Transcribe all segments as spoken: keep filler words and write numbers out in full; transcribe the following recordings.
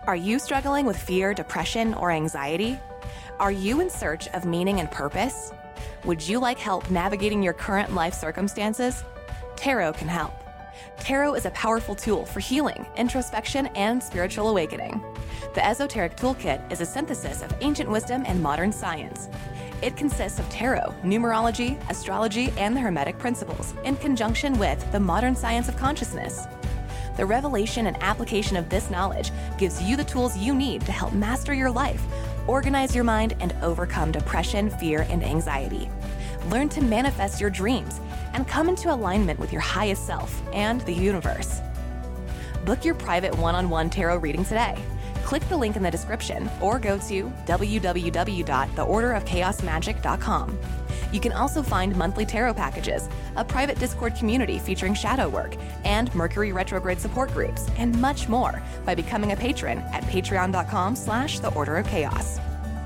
Are you struggling with fear, depression, or anxiety? Are you in search of meaning and purpose? Would you like help navigating your current life circumstances? Tarot can help. Tarot is a powerful tool for healing, introspection, and spiritual awakening. The Esoteric Toolkit is a synthesis of ancient wisdom and modern science. It consists of tarot, numerology, astrology, and the Hermetic principles in conjunction with the modern science of consciousness. The revelation and application of this knowledge gives you the tools you need to help master your life, organize your mind, and overcome depression, fear, and anxiety. Learn to manifest your dreams and come into alignment with your highest self and the universe. Book your private one-on-one tarot reading today. Click the link in the description or go to w w w dot the order of chaos magic dot com. You can also find monthly tarot packages, a private Discord community featuring shadow work, and Mercury retrograde support groups, and much more by becoming a patron at patreon dot com slash the order of chaos.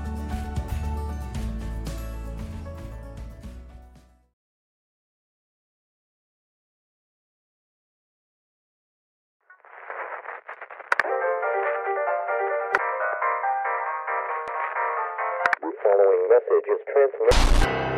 The following message is transmitted.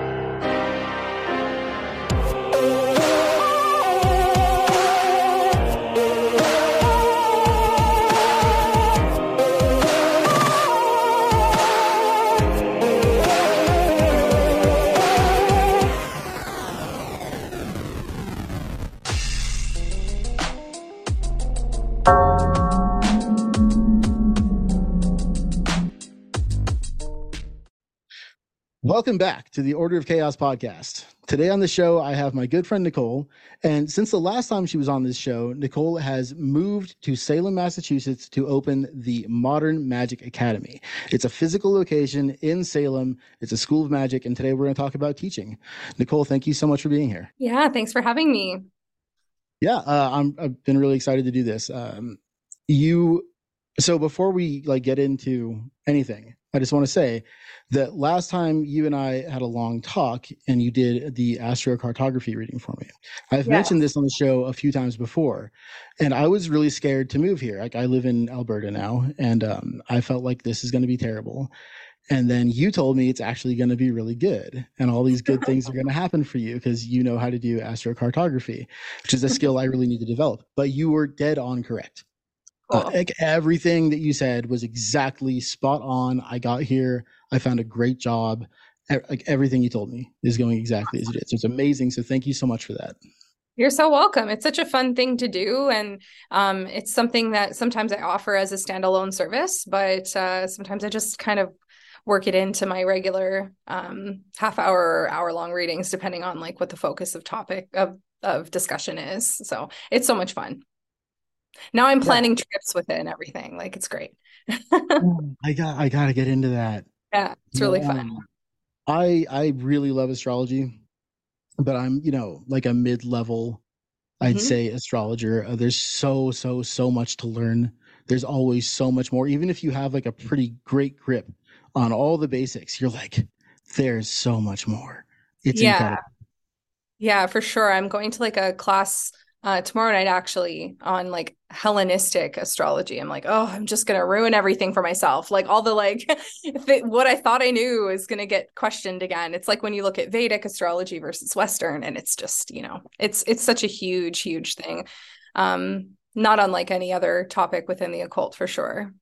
Welcome back to the Order of Chaos podcast. Today on the show, I have my good friend Nicole. And since the last time she was on this show, Nicole has moved to Salem, Massachusetts to open the Modern Magic Academy. It's a physical location in Salem. It's a school of magic. And today we're going to talk about teaching. Nicole, thank you so much for being here. Yeah, thanks for having me. Yeah, uh, I'm, I've been really excited to do this. Um, you, so before we like get into anything, I just want to say that last time you and I had a long talk and you did the astrocartography reading for me. I've Yes. mentioned this on the show a few times before, and I was really scared to move here. Like I live in Alberta now, and um, I felt like this is going to be terrible. And then you told me it's actually going to be really good, and all these good things are going to happen for you because you know how to do astrocartography, which is a skill I really need to develop. But you were dead on correct. Cool. Uh, like everything that you said was exactly spot on. I got here. I found a great job. E- Like everything you told me is going exactly as it is. So it's amazing. So thank you so much for that. You're so welcome. It's such a fun thing to do. And um, it's something that sometimes I offer as a standalone service, but uh, sometimes I just kind of work it into my regular um, half hour or hour long readings, depending on like what the focus of topic of, of discussion is. So it's so much fun. Now I'm planning yeah. trips with it and everything. Like it's great. I got I got to get into that. Yeah, it's really yeah. fun. I I really love astrology, but I'm, you know, like a mid-level, I'd Mm-hmm. say astrologer. Uh, there's so so so much to learn. There's always so much more. Even if you have like a pretty great grip on all the basics, you're like, there's so much more. It's Yeah. incredible. Yeah, for sure. I'm going to like a class uh, tomorrow night, actually, on like Hellenistic astrology. I'm like, oh, I'm just going to ruin everything for myself. Like all the like th- what I thought I knew is going to get questioned again. It's like when you look at Vedic astrology versus Western, and it's just, you know, it's it's such a huge, huge thing. Um, not unlike any other topic within the occult, for sure.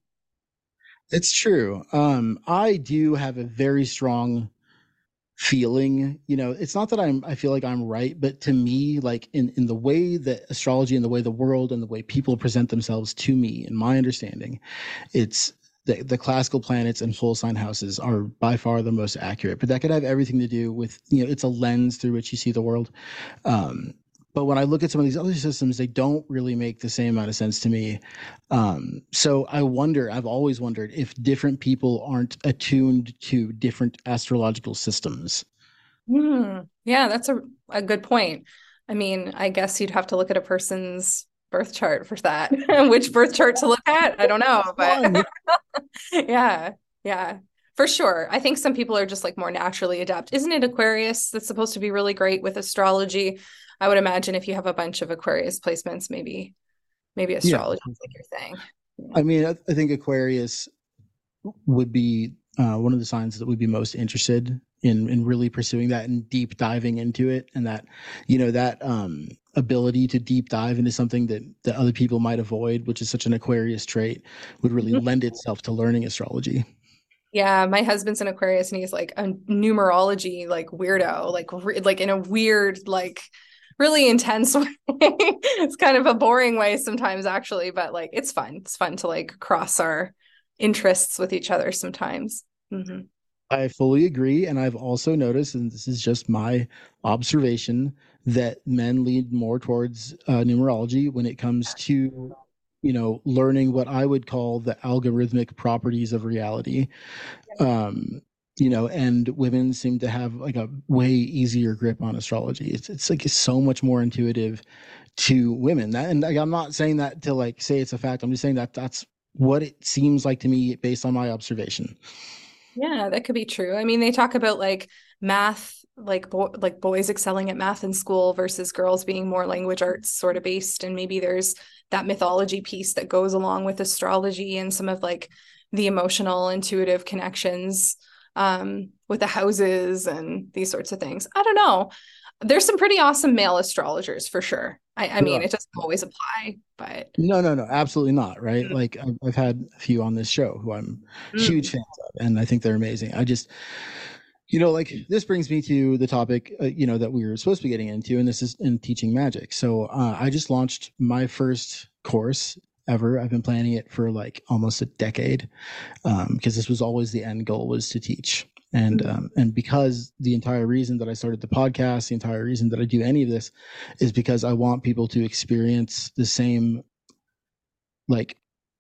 It's true. Um, I do have a very strong feeling, you know, it's not that I'm, I feel like I'm right, but to me, like in, in the way that astrology and the way the world and the way people present themselves to me, in my understanding, it's the, the classical planets and full sign houses are by far the most accurate, but that could have everything to do with, you know, it's a lens through which you see the world. Um, But when I look at some of these other systems, they don't really make the same amount of sense to me. Um, so I wonder, I've always wondered if different people aren't attuned to different astrological systems. Hmm. Yeah, that's a, a good point. I mean, I guess you'd have to look at a person's birth chart for that. Which birth chart to look at? I don't know, but yeah, yeah. For sure. I think some people are just like more naturally adept. Isn't it Aquarius that's supposed to be really great with astrology? I would imagine if you have a bunch of Aquarius placements, maybe, maybe astrology Yeah. is like your thing. I mean, I, I think Aquarius would be uh, one of the signs that would be most interested in in really pursuing that and deep diving into it, and that, you know, that um, ability to deep dive into something that that other people might avoid, which is such an Aquarius trait, would really Mhm. lend itself to learning astrology. Yeah, my husband's an Aquarius and he's like a numerology like weirdo, like re- like in a weird, like really intense way. It's kind of a boring way sometimes actually, but like it's fun. It's fun to like cross our interests with each other sometimes. Hmm. I fully agree. And I've also noticed, and this is just my observation, that men lean more towards uh, numerology when it comes to, you know, learning what I would call the algorithmic properties of reality. Um, you know, and women seem to have like a way easier grip on astrology. It's it's like it's so much more intuitive to women. That, and like, I'm not saying that to like say it's a fact. I'm just saying that that's what it seems like to me based on my observation. Yeah, that could be true. I mean, they talk about like math, like bo like boys excelling at math in school versus girls being more language arts sort of based. And maybe there's that mythology piece that goes along with astrology and some of like the emotional, intuitive connections um, with the houses and these sorts of things. I don't know. There's some pretty awesome male astrologers for sure. I, I There mean, are. it doesn't always apply, but No, no, no, absolutely not. Right. Like I've, I've had a few on this show who I'm huge Mm. fans of, and I think they're amazing. I just, you know, like this brings me to the topic, uh, you know, that we were supposed to be getting into, and this is in teaching magic. So uh, I just launched my first course ever. I've been planning it for like almost a decade, um, because this was always the end goal, was to teach. And um, and because the entire reason that I started the podcast, the entire reason that I do any of this, is because I want people to experience the same like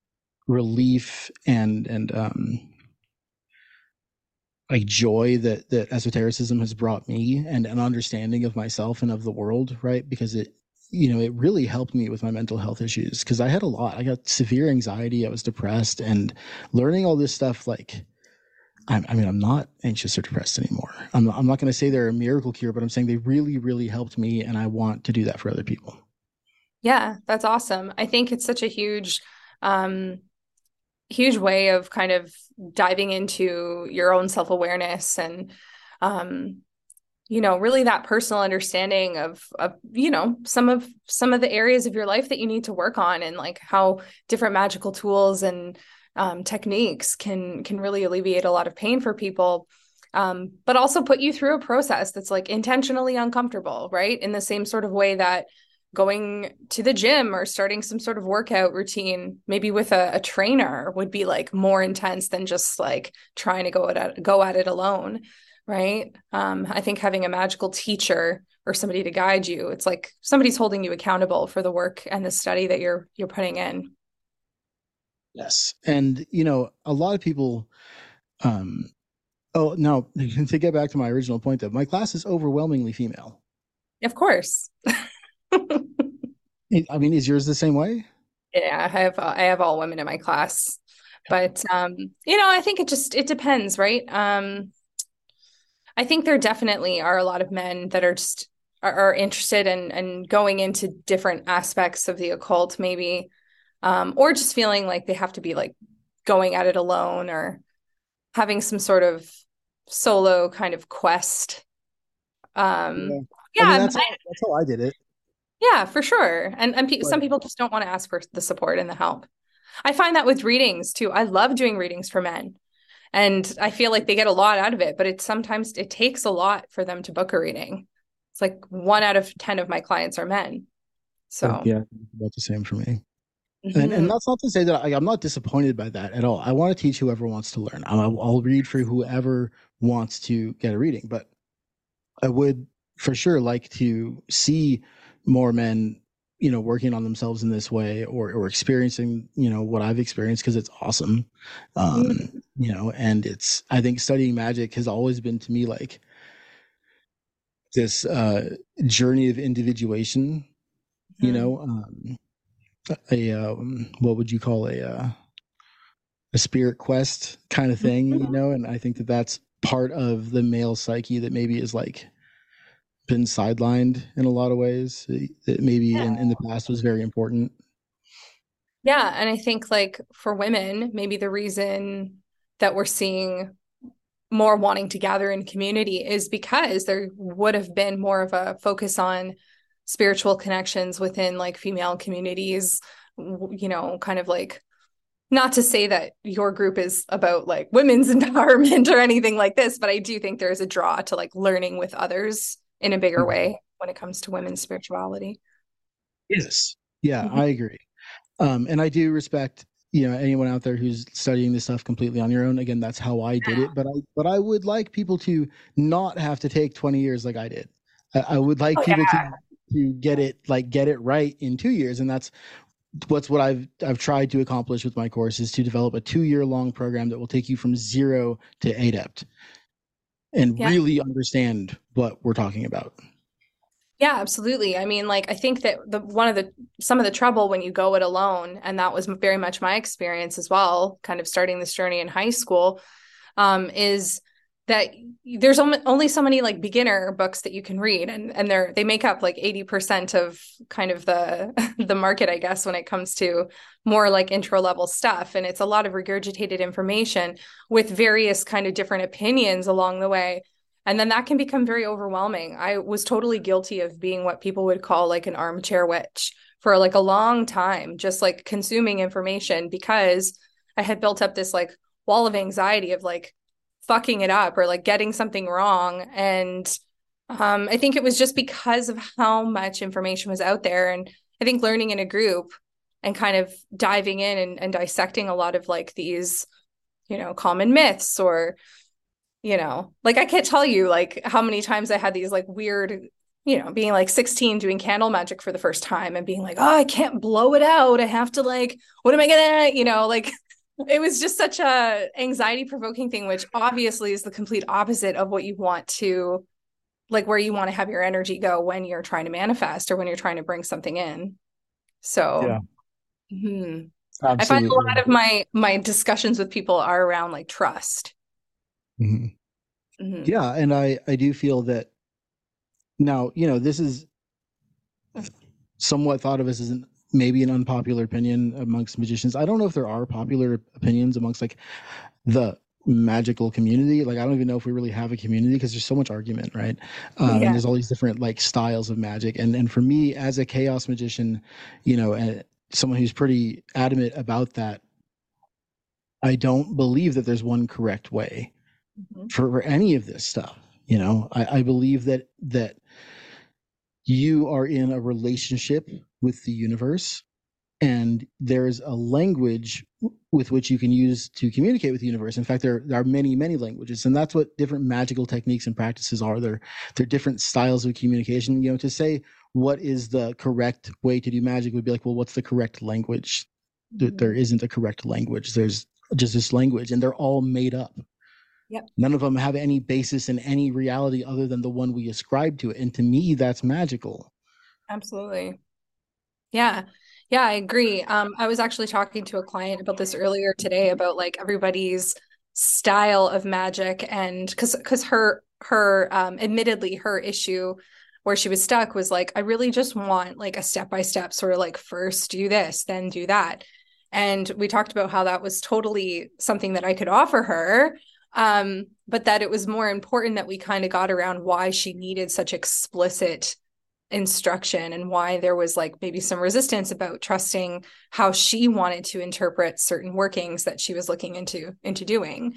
relief and and um like joy that that esotericism has brought me, and an understanding of myself and of the world, right? Because it, you know, it really helped me with my mental health issues, because I had a lot. I got severe anxiety, I was depressed, and learning all this stuff, like I, I mean, I'm not anxious or depressed anymore. I'm not, I'm not going to say they're a miracle cure, but I'm saying they really, really helped me, and I want to do that for other people. Yeah, that's awesome. I think it's such a huge um huge way of kind of diving into your own self-awareness and um you know really that personal understanding of of you know some of some of the areas of your life that you need to work on, and like how different magical tools and um, techniques can can really alleviate a lot of pain for people, um, but also put you through a process that's like intentionally uncomfortable, right? In the same sort of way that going to the gym or starting some sort of workout routine, maybe with a, a trainer, would be like more intense than just like trying to go at go at it alone, right? Um, I think having a magical teacher or somebody to guide you, it's like somebody's holding you accountable for the work and the study that you're you're putting in. Yes. And, you know, a lot of people, um, oh, no, to get back to my original point, though, my class is overwhelmingly female. Of course. I mean, is yours the same way? Yeah, I have I have all women in my class. But um, you know, I think it just it depends, right? Um, I think there definitely are a lot of men that are just are, are interested in and going into different aspects of the occult, maybe, um, or just feeling like they have to be like going at it alone or having some sort of solo kind of quest. Um, Yeah. I mean, yeah, that's I, how, that's how I did it. yeah, for sure. And and pe But some people just don't want to ask for the support and the help. I find that with readings too. I love doing readings for men. And I feel like they get a lot out of it, but it sometimes it takes a lot for them to book a reading. It's like one out of ten of my clients are men. uh, So, yeah, about the same for me. And and mhm. that's not to say that I, I'm not disappointed by that at all. I want to teach whoever wants to learn. I'll, I'll read for whoever wants to get a reading, but I would for sure like to see more men, you know, working on themselves in this way, or or experiencing, you know, what I've experienced, because it's awesome. Um, you know, and it's, I think studying magic has always been to me like this uh journey of individuation, you Mhm. know, um a um what would you call a uh a spirit quest kind of thing, you know, and I think that that's part of the male psyche that maybe is like been sidelined in a lot of ways, that maybe in, in the past was very important. Yeah, and I think like for women, maybe the reason that we're seeing more wanting to gather in community is because there would have been more of a focus on spiritual connections within like female communities, you know, kind of like, not to say that your group is about like women's empowerment or anything like this, but I do think there's a draw to like learning with others in a bigger way when it comes to women's spirituality. Yes. Yeah, Mhm. I agree. Um, and I do respect, you know, anyone out there who's studying this stuff completely on your own. Again, that's how I did it. But I, but I would like people to not have to take twenty years like I did. I, I would like Oh people to yeah. to get it like get it right in two years, and that's what's what I've I've tried to accomplish with my course is to develop a two year long program that will take you from zero to adept and Yeah. really understand what we're talking about. Yeah, absolutely. I mean, like I think that the one of the some of the trouble when you go it alone, and that was very much my experience as well, kind of starting this journey in high school, um, is that there's only only so many like beginner books that you can read, and and they're they make up like eighty percent of kind of the the market, I guess, when it comes to more like intro level stuff. And it's a lot of regurgitated information with various kind of different opinions along the way. And then that can become very overwhelming. I was totally guilty of being what people would call like an armchair witch for like a long time, just like consuming information because I had built up this like wall of anxiety of like fucking it up or like getting something wrong. And um, I think it was just because of how much information was out there. And I think learning in a group and kind of diving in and, and dissecting a lot of like these, you know, common myths or you know, like I can't tell you like how many times I had these like weird, you know, being like sixteen doing candle magic for the first time and being like, oh, I can't blow it out. I have to like, what am I gonna, you know, like it was just such a anxiety provoking thing, which obviously is the complete opposite of what you want to like where you want to have your energy go when you're trying to manifest or when you're trying to bring something in. So Yeah, hmm. I find a absolutely. lot of my my discussions with people are around like trust. Mhm. Hmm. Yeah, and I I do feel that now, you know, this is somewhat thought of as an, maybe an unpopular opinion amongst magicians. I don't know if there are popular opinions amongst like the magical community. Like I don't even know if we really have a community because there's so much argument, right? Um, and Yeah. there's all these different like styles of magic. And and for me as a chaos magician, you know, and someone who's pretty adamant about that, I don't believe that there's one correct way Mhm. for, for any of this stuff. You know, I, I believe that that you are in a relationship with the universe and there's a language with which you can use to communicate with the universe. In fact, there, there are many, many languages, and that's what different magical techniques and practices are. They're they're different styles of communication. You know, to say what is the correct way to do magic would be like, well, what's the correct language? There, there Mhm. isn't a correct language. There's just this language, and they're all made up. Yep, None of them have any basis in any reality other than the one we ascribe to it. And to me, that's magical. absolutely. Yeah. Yeah, I agree. Um, I was actually talking to a client about this earlier today about like everybody's style of magic and because because her her um admittedly her issue where she was stuck was like I really just want like a step by step sort of like first do this, then do that. And we talked about how that was totally something that I could offer her. Um, but that it was more important that we kind of got around why she needed such explicit instruction and why there was like maybe some resistance about trusting how she wanted to interpret certain workings that she was looking into into doing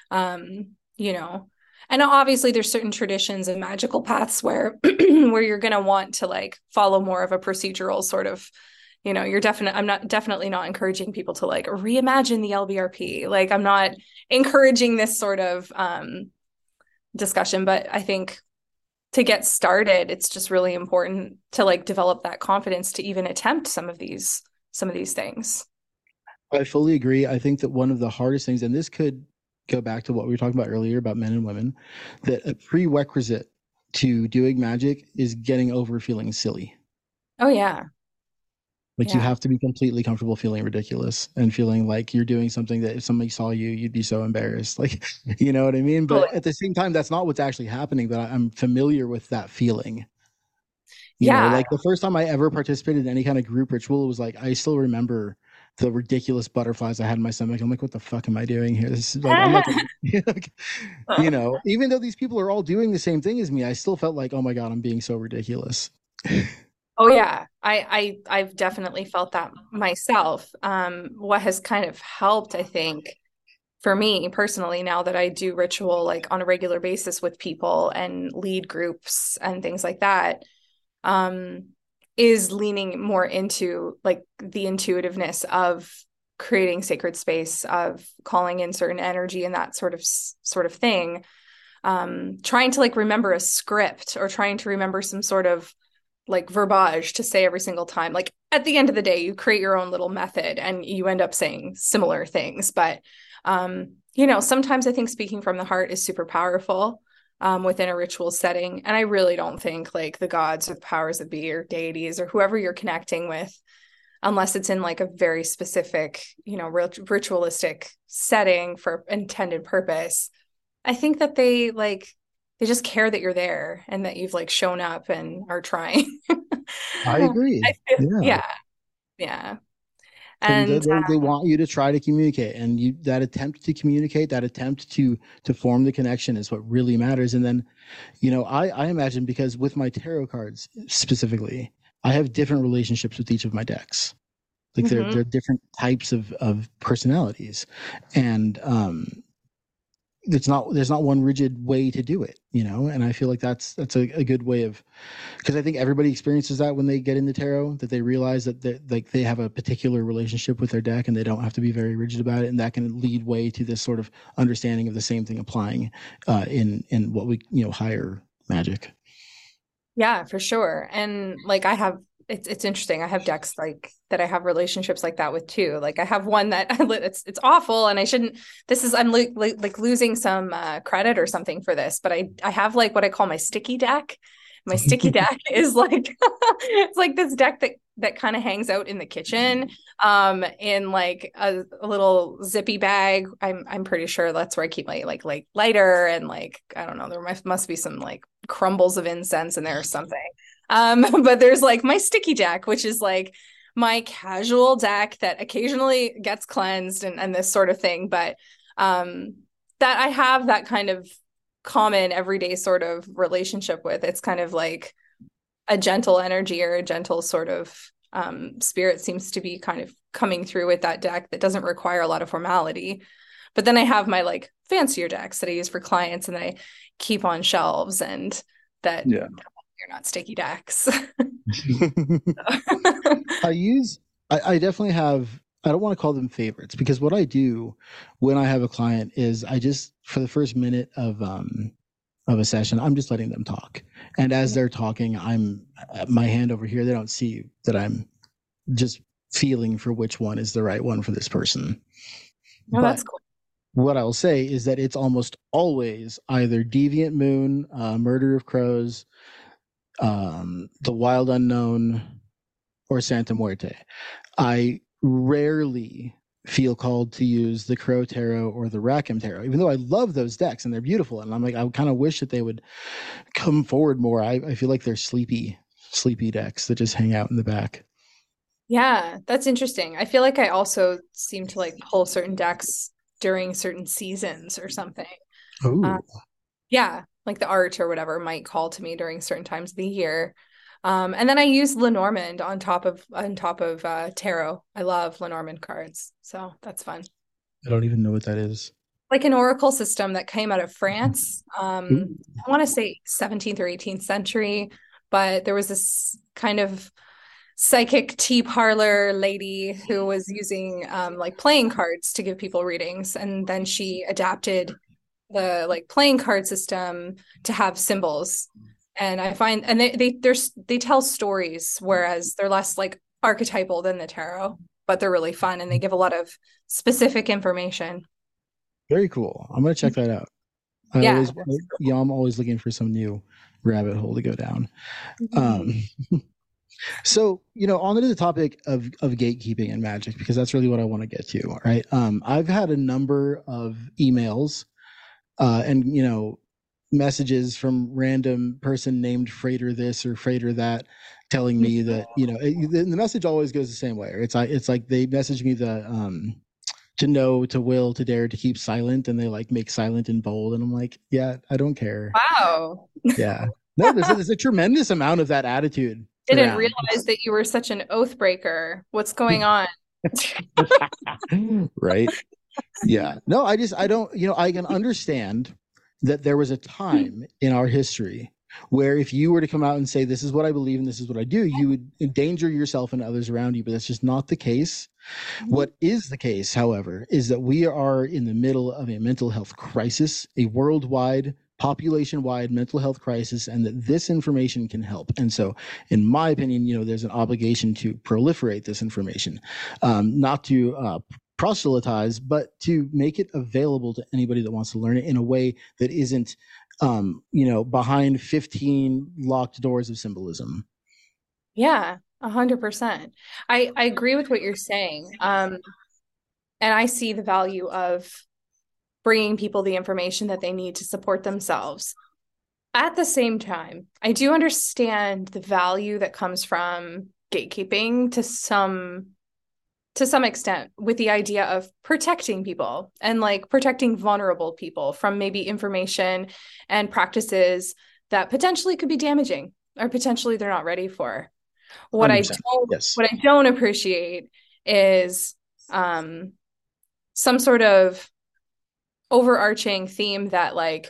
um you know and obviously there's certain traditions and magical paths where where you're going to want to like follow more of a procedural sort of you know you're definite I'm not definitely not encouraging people to like reimagine the L B R P like I'm not encouraging this sort of um discussion but I think to get started, it's just really important to like develop that confidence to even attempt some of these some of these things. I fully agree. I think that one of the hardest things, and this could go back to what we were talking about earlier about men and women, that a prerequisite to doing magic is getting over feeling silly. Oh yeah. Like you Yeah. have to be completely comfortable feeling ridiculous and feeling like you're doing something that if somebody saw you, you'd be so embarrassed. Like, you know what I mean? But Totally. at the same time, that's not what's actually happening. But I'm familiar with that feeling. You know, Yeah. like the first time I ever participated in any kind of group ritual was like, I still remember the ridiculous butterflies I had in my stomach. I'm like, what the fuck am I doing here? This is like, I'm not gonna, you know, even though these people are all doing the same thing as me, I still felt like, oh my God, I'm being so ridiculous. Oh yeah, I, I I've definitely felt that myself. Um, what has kind of helped, I think, for me personally, now that I do ritual like on a regular basis with people and lead groups and things like that, um, is leaning more into like the intuitiveness of creating sacred space, of calling in certain energy and that sort of sort of thing. Um, trying to like remember a script or trying to remember some sort of like verbiage to say every single time. Like at the end of the day, you create your own little method and you end up saying similar things. But, um, you know, sometimes I think speaking from the heart is super powerful um, within a ritual setting. And I really don't think like the gods or the powers that be or deities or whoever you're connecting with, unless it's in like a very specific, you know, ritualistic setting for intended purpose. I think that they like, they just care that you're there and that you've like shown up and are trying. I agree. I feel, yeah. yeah. Yeah. And, And they, uh, they want you to try to communicate, and you that attempt to communicate, that attempt to to form the connection is what really matters. And then, you know, I, I imagine because with my tarot cards specifically, I have different relationships with each of my decks. Like mm-hmm. they're they're different types of of personalities. And um it's not there's not one rigid way to do it, you know, and I feel like that's that's a, a good way of, because I think everybody experiences that when they get into tarot, that they realize that they like they have a particular relationship with their deck and they don't have to be very rigid about it, and that can lead way to this sort of understanding of the same thing applying uh, in in what we you know higher magic. Yeah, for sure. And like I have it's it's interesting. I have decks like that I have relationships like that with too. Like I have one that it's it's awful, and I shouldn't. This is I'm like like, like losing some uh, credit or something for this, but I I have like what I call my sticky deck. My sticky deck is like it's like this deck that that kind of hangs out in the kitchen, um, in like a, a little zippy bag. I'm I'm pretty sure that's where I keep my like like lighter and like I don't know. There must must be some like crumbles of incense in there or something. Um, but there's like my sticky deck, which is like my casual deck that occasionally gets cleansed and, and this sort of thing. But um, that I have that kind of common everyday sort of relationship with. It's kind of like a gentle energy or a gentle sort of um, spirit seems to be kind of coming through with that deck that doesn't require a lot of formality. But then I have my like fancier decks that I use for clients and I keep on shelves, and that yeah. You're not sticky decks. I use, I, I definitely have, I don't want to call them favorites, because what I do when I have a client is I just, for the first minute of, um, of a session, I'm just letting them talk. And as they're talking, I'm, my hand over here, they don't see that I'm just feeling for which one is the right one for this person. Oh, but that's cool. What I'll say is that it's almost always either Deviant Moon, uh, Murder of Crows, um The Wild Unknown, or Santa Muerte. I rarely feel called to use the Crow Tarot or the Rackham Tarot, even though I love those decks and they're beautiful, and I'm like I kind of wish that they would come forward more. I, I feel like they're sleepy sleepy decks that just hang out in the back. Yeah, that's interesting. I feel like I also seem to like pull certain decks during certain seasons or something. Oh uh, yeah, like the art or whatever might call to me during certain times of the year. Um, and then I use Lenormand on top of on top of uh, tarot. I love Lenormand cards, so that's fun. I don't even know what that is. Like an oracle system that came out of France. Um, I want to say seventeenth or eighteenth century, but there was this kind of psychic tea parlor lady who was using um, like playing cards to give people readings, and then she adapted the like playing card system to have symbols. And I find, and they they there's they tell stories, whereas they're less like archetypal than the tarot, but they're really fun and they give a lot of specific information. Very cool. I'm gonna check that out. I yeah, always, yeah, I'm always looking for some new rabbit hole to go down. Mm-hmm. Um, so you know, on to the topic of of gatekeeping and magic, because that's really what I want to get to. Right? Um, I've had a number of emails. Uh, and, you know, messages from random person named Freighter this or Freighter that, telling me that, you know, it, the, the message always goes the same way. It's like it's like they message me the um to know, to will, to dare, to keep silent, and they like make silent in bold, and I'm like, yeah, I don't care. Wow. Yeah, no, there's a, there's a tremendous amount of that attitude. Didn't around. realize that you were such an oath breaker. What's going on? Right. Yeah. No, I just I don't, you know, I can understand that there was a time in our history where if you were to come out and say, this is what I believe and this is what I do, you would endanger yourself and others around you. But that's just not the case. What is the case, however, is that we are in the middle of a mental health crisis, a worldwide, population-wide mental health crisis, and that this information can help. And so, in my opinion, you know, there's an obligation to proliferate this information, um, not to uh, proselytize, but to make it available to anybody that wants to learn it in a way that isn't, um, you know, behind fifteen locked doors of symbolism. Yeah, a hundred percent. I I agree with what you're saying. Um, and I see the value of bringing people the information that they need to support themselves. At the same time, I do understand the value that comes from gatekeeping to some to some extent, with the idea of protecting people and like protecting vulnerable people from maybe information and practices that potentially could be damaging or potentially they're not ready for. What I don't Yes. what I don't appreciate is um some sort of overarching theme that like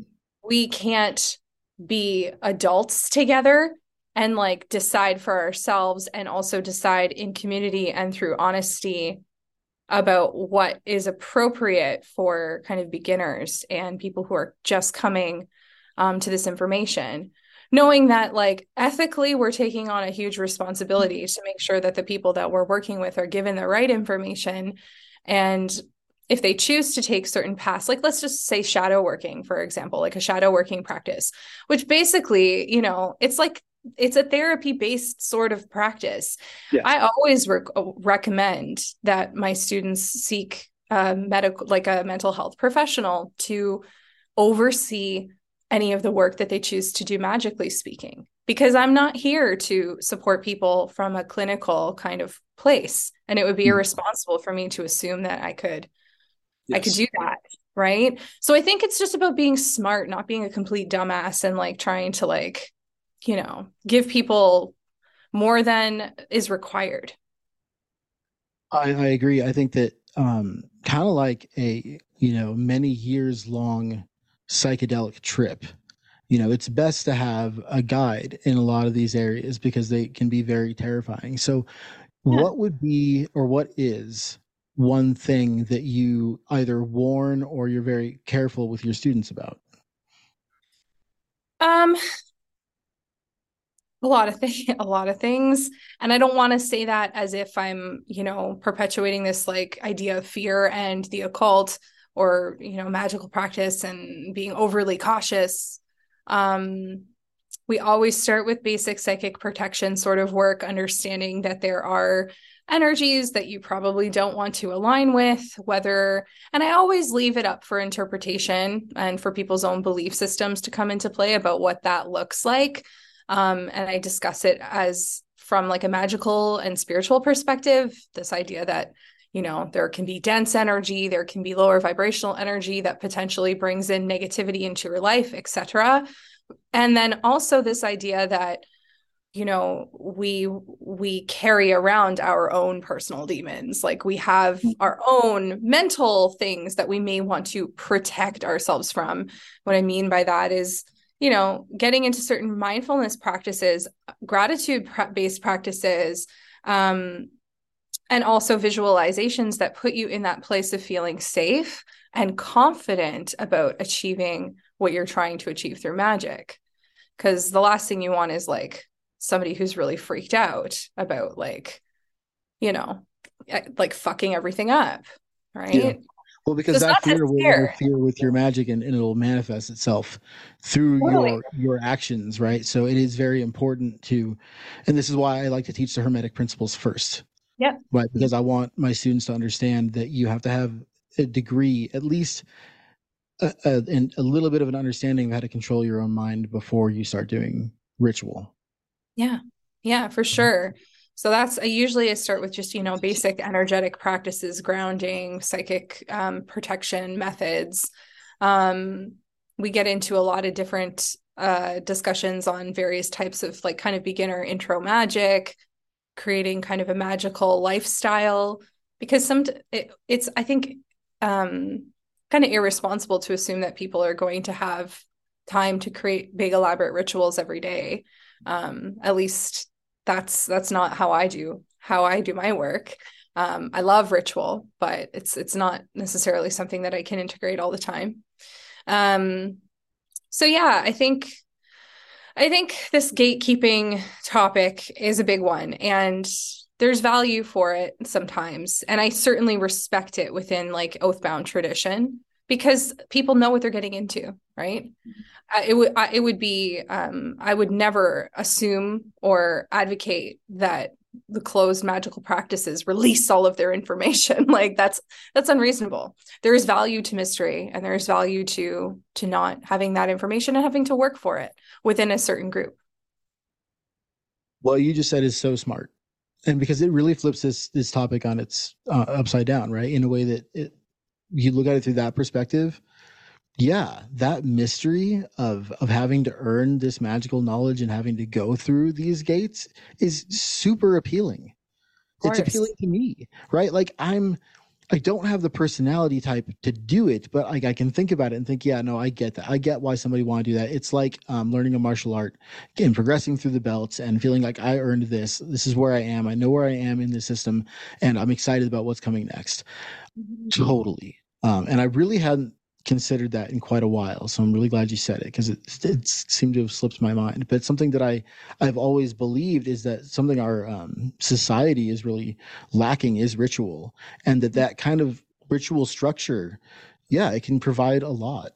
we can't be adults together and like decide for ourselves and also decide in community and through honesty about what is appropriate for kind of beginners and people who are just coming um, to this information, knowing that like ethically we're taking on a huge responsibility to make sure that the people that we're working with are given the right information. And if they choose to take certain paths, like let's just say shadow working, for example, like a shadow working practice, which basically, you know, it's like, it's a therapy-based sort of practice. Yes. I always rec- recommend that my students seek a medical, like a mental health professional to oversee any of the work that they choose to do, magically speaking, because I'm not here to support people from a clinical kind of place. And it would be mm. irresponsible for me to assume that I could Yes. I could do that. Right. So I think it's just about being smart, not being a complete dumbass and like trying to like, you know, give people more than is required. I, I agree. I think that um, kind of like a, you know, many years long psychedelic trip, you know, it's best to have a guide in a lot of these areas because they can be very terrifying. So yeah. What would be, or what is one thing that you either warn or you're very careful with your students about? Um, a lot of things, a lot of things. And I don't want to say that as if I'm, you know, perpetuating this like idea of fear and the occult or, you know, magical practice and being overly cautious. Um, we always start with basic psychic protection sort of work, understanding that there are energies that you probably don't want to align with, whether, and I always leave it up for interpretation and for people's own belief systems to come into play about what that looks like. Um, and I discuss it as from like a magical and spiritual perspective, this idea that, you know, there can be dense energy, there can be lower vibrational energy that potentially brings in negativity into your life, et cetera. And then also this idea that, you know, we we carry around our own personal demons. Like we have our own mental things that we may want to protect ourselves from. What I mean by that is, you know, getting into certain mindfulness practices, gratitude-based practices, um, and also visualizations that put you in that place of feeling safe and confident about achieving what you're trying to achieve through magic. Because the last thing you want is like somebody who's really freaked out about like, you know, like fucking everything up, right? Yeah. Well, because so that fear will interfere with your magic and, and it'll manifest itself through totally. your your actions, right? So it is very important to, and this is why I like to teach the Hermetic principles first. Yeah. Right, because I want my students to understand that you have to have a degree, at least a, a, and a little bit of an understanding of how to control your own mind before you start doing ritual. Yeah. Yeah, for sure. So that's I usually I start with just, you know, basic energetic practices, grounding, psychic um, protection methods. Um, we get into a lot of different uh, discussions on various types of like kind of beginner intro magic, creating kind of a magical lifestyle, because some it, it's I think um, kind of irresponsible to assume that people are going to have time to create big elaborate rituals every day. Um, at least that's that's not how I do how I do my work. Um, I love ritual, but it's it's not necessarily something that I can integrate all the time. Um, so yeah, I think I think this gatekeeping topic is a big one, and there's value for it sometimes. And I certainly respect it within like oathbound tradition because people know what they're getting into, right? Uh, it would it would be um, I would never assume or advocate that the closed magical practices release all of their information. Like that's that's unreasonable. There is value to mystery, and there is value to to not having that information and having to work for it within a certain group. What you just said is so smart, and because it really flips this this topic on its uh, upside down, right? In a way that it, you look at it through that perspective. Yeah, that mystery of of having to earn this magical knowledge and having to go through these gates is super appealing. It's appealing to me, right? Like I'm I don't have the personality type to do it, but like I can think about it and think, yeah, no, I get that. I get why somebody want to do that. It's like um, learning a martial art and progressing through the belts and feeling like I earned this. This is where I am. I know where I am in the system, and I'm excited about what's coming next. Mm-hmm. Totally. Um, and I really hadn't considered that in quite a while, so I'm really glad you said it, because it, it seemed to have slipped my mind. But something that I I've always believed is that something our um, society is really lacking is ritual, and that that kind of ritual structure, yeah, it can provide a lot.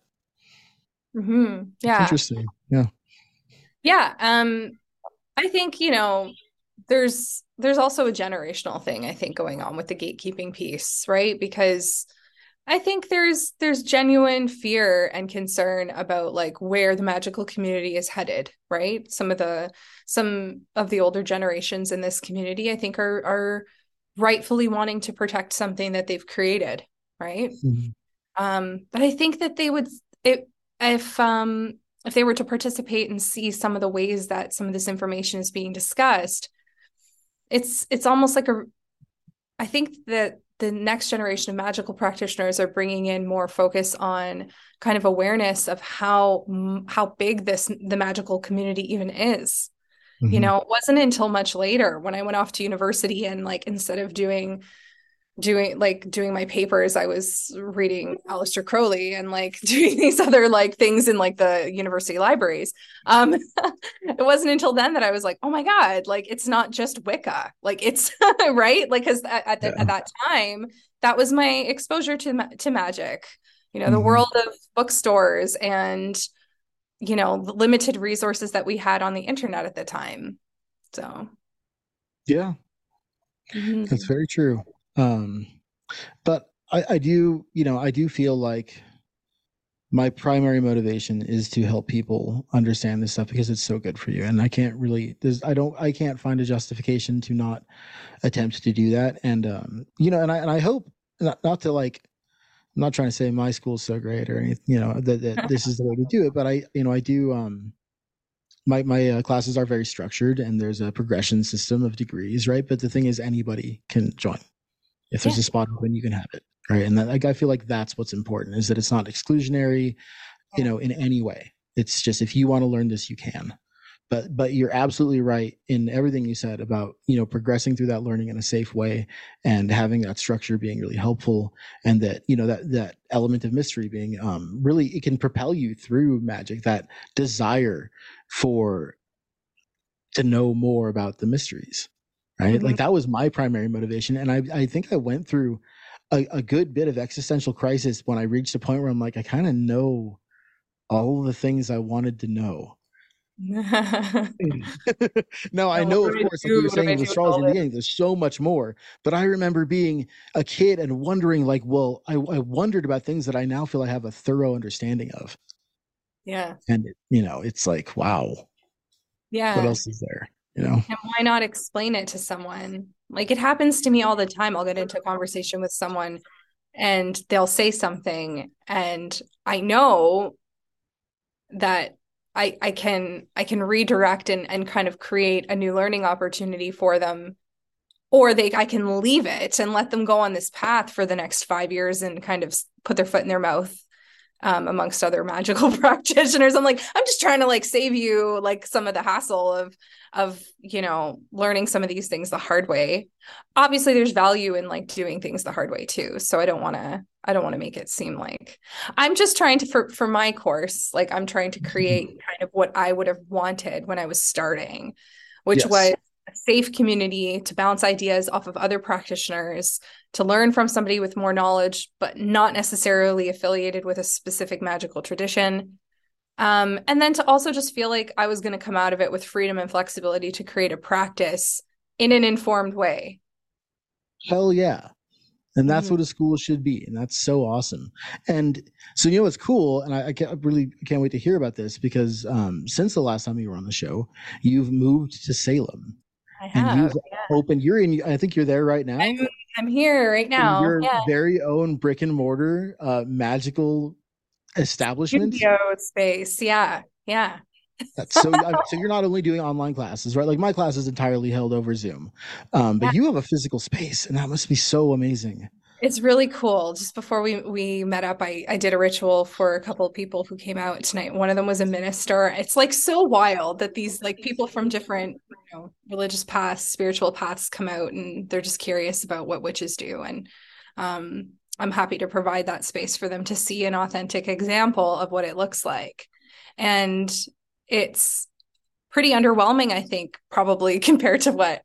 Mm-hmm. Yeah, it's interesting. Yeah, yeah. Um, I think you know there's there's also a generational thing I think going on with the gatekeeping piece, right? Because I think there's there's genuine fear and concern about like where the magical community is headed, right? Some of the some of the older generations in this community, I think, are are rightfully wanting to protect something that they've created, right? Mm-hmm. Um, but I think that they would it, if um if they were to participate and see some of the ways that some of this information is being discussed, it's it's almost like a I think that the next generation of magical practitioners are bringing in more focus on kind of awareness of how how big this the magical community even is. Mm-hmm. You know, it wasn't until much later when I went off to university and like instead of doing doing like doing my papers, I was reading Aleister Crowley and like doing these other like things in like the university libraries. Um, it wasn't until then that I was like, oh my God, like it's not just Wicca, like it's right. Like, cause at, at, the, yeah. at that time, that was my exposure to, to magic, you know, mm-hmm. the world of bookstores and, you know, the limited resources that we had on the internet at the time. So. Yeah, mm-hmm. That's very true. Um, but I, I do, you know, I do feel like my primary motivation is to help people understand this stuff because it's so good for you. And I can't really, there's, I don't, I can't find a justification to not attempt to do that. And, um, you know, and I, and I hope not, not to like, I'm not trying to say my school's so great or anything, you know, that, that this is the way to do it. But I, you know, I do, um, my, my uh, classes are very structured and there's a progression system of degrees, right? But the thing is anybody can join. If there's yeah. a spot open, you can have it, right? And that, like, I feel like that's what's important is that it's not exclusionary, you know, in any way. It's just if you want to learn this, you can. But but you're absolutely right in everything you said about, you know, progressing through that learning in a safe way and having that structure being really helpful, and that, you know, that that element of mystery being um, really, it can propel you through magic. That desire for to know more about the mysteries. Right. Mm-hmm. Like that was my primary motivation. And I, I think I went through a, a good bit of existential crisis when I reached a point where I'm like, I kind of know all the things I wanted to know. No, I know, of course, like you were saying with astrology in the beginning, there's so much more. But I remember being a kid and wondering like, well, I, I wondered about things that I now feel I have a thorough understanding of. Yeah. And, it, you know, it's like, wow. Yeah. What else is there? you know? And why not explain it to someone? Like it happens to me all the time. I'll get into a conversation with someone and they'll say something and I know that I I can I can redirect and, and kind of create a new learning opportunity for them. Or they I can leave it and let them go on this path for the next five years and kind of put their foot in their mouth um, amongst other magical practitioners. I'm like, I'm just trying to like save you like some of the hassle of of you know learning some of these things the hard way. Obviously there's value in like doing things the hard way too, so i don't want to i don't want to make it seem like I'm just trying to for for my course, like I'm trying to create kind of what I would have wanted when I was starting, which Yes. was a safe community to bounce ideas off of other practitioners, to learn from somebody with more knowledge but not necessarily affiliated with a specific magical tradition. Um, and then to also just feel like I was going to come out of it with freedom and flexibility to create a practice in an informed way. Hell yeah. And that's Mhm. what a school should be. And that's so awesome. And so, you know, what's cool. And I, I can't, really can't wait to hear about this because um, since the last time you were on the show, you've moved to Salem. I And have. you've Yeah. opened, you're in, I think you're there right now. I'm, I'm here right In now. your Yeah. very own brick and mortar uh, magical establishment. Studio space. Yeah. Yeah. That's so. I mean, so you're not only doing online classes, right? Like my class is entirely held over Zoom, um, but Yeah. you have a physical space, and that must be so amazing. It's really cool. Just before we we met up, I I did a ritual for a couple of people who came out tonight. One of them was a minister. It's like so wild that these like people from different, you know, religious paths, spiritual paths come out and they're just curious about what witches do. And um, I'm happy to provide that space for them to see an authentic example of what it looks like. And it's pretty underwhelming, I think, probably compared to what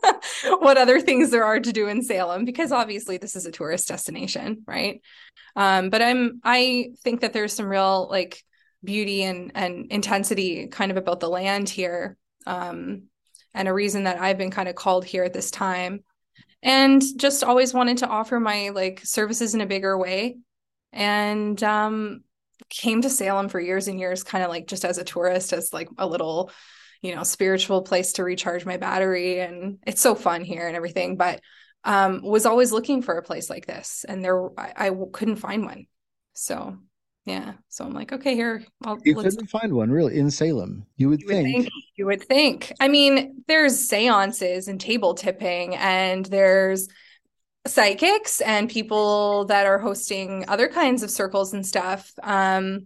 what other things there are to do in Salem, because obviously this is a tourist destination, right? Um, but I'm I think that there's some real like beauty and and intensity kind of about the land here, um, and a reason that I've been kind of called here at this time, and just always wanted to offer my like services in a bigger way, and um, came to Salem for years and years, kind of like just as a tourist, as like a little, you know, spiritual place to recharge my battery. And it's so fun here and everything, but um, was always looking for a place like this. And there, I, I couldn't find one. So, yeah. So I'm like, okay, here. I'll, You let's, couldn't find one really in Salem. You would, you would think. think. You would think. I mean, there's seances and table tipping, and there's psychics and people that are hosting other kinds of circles and stuff. Um,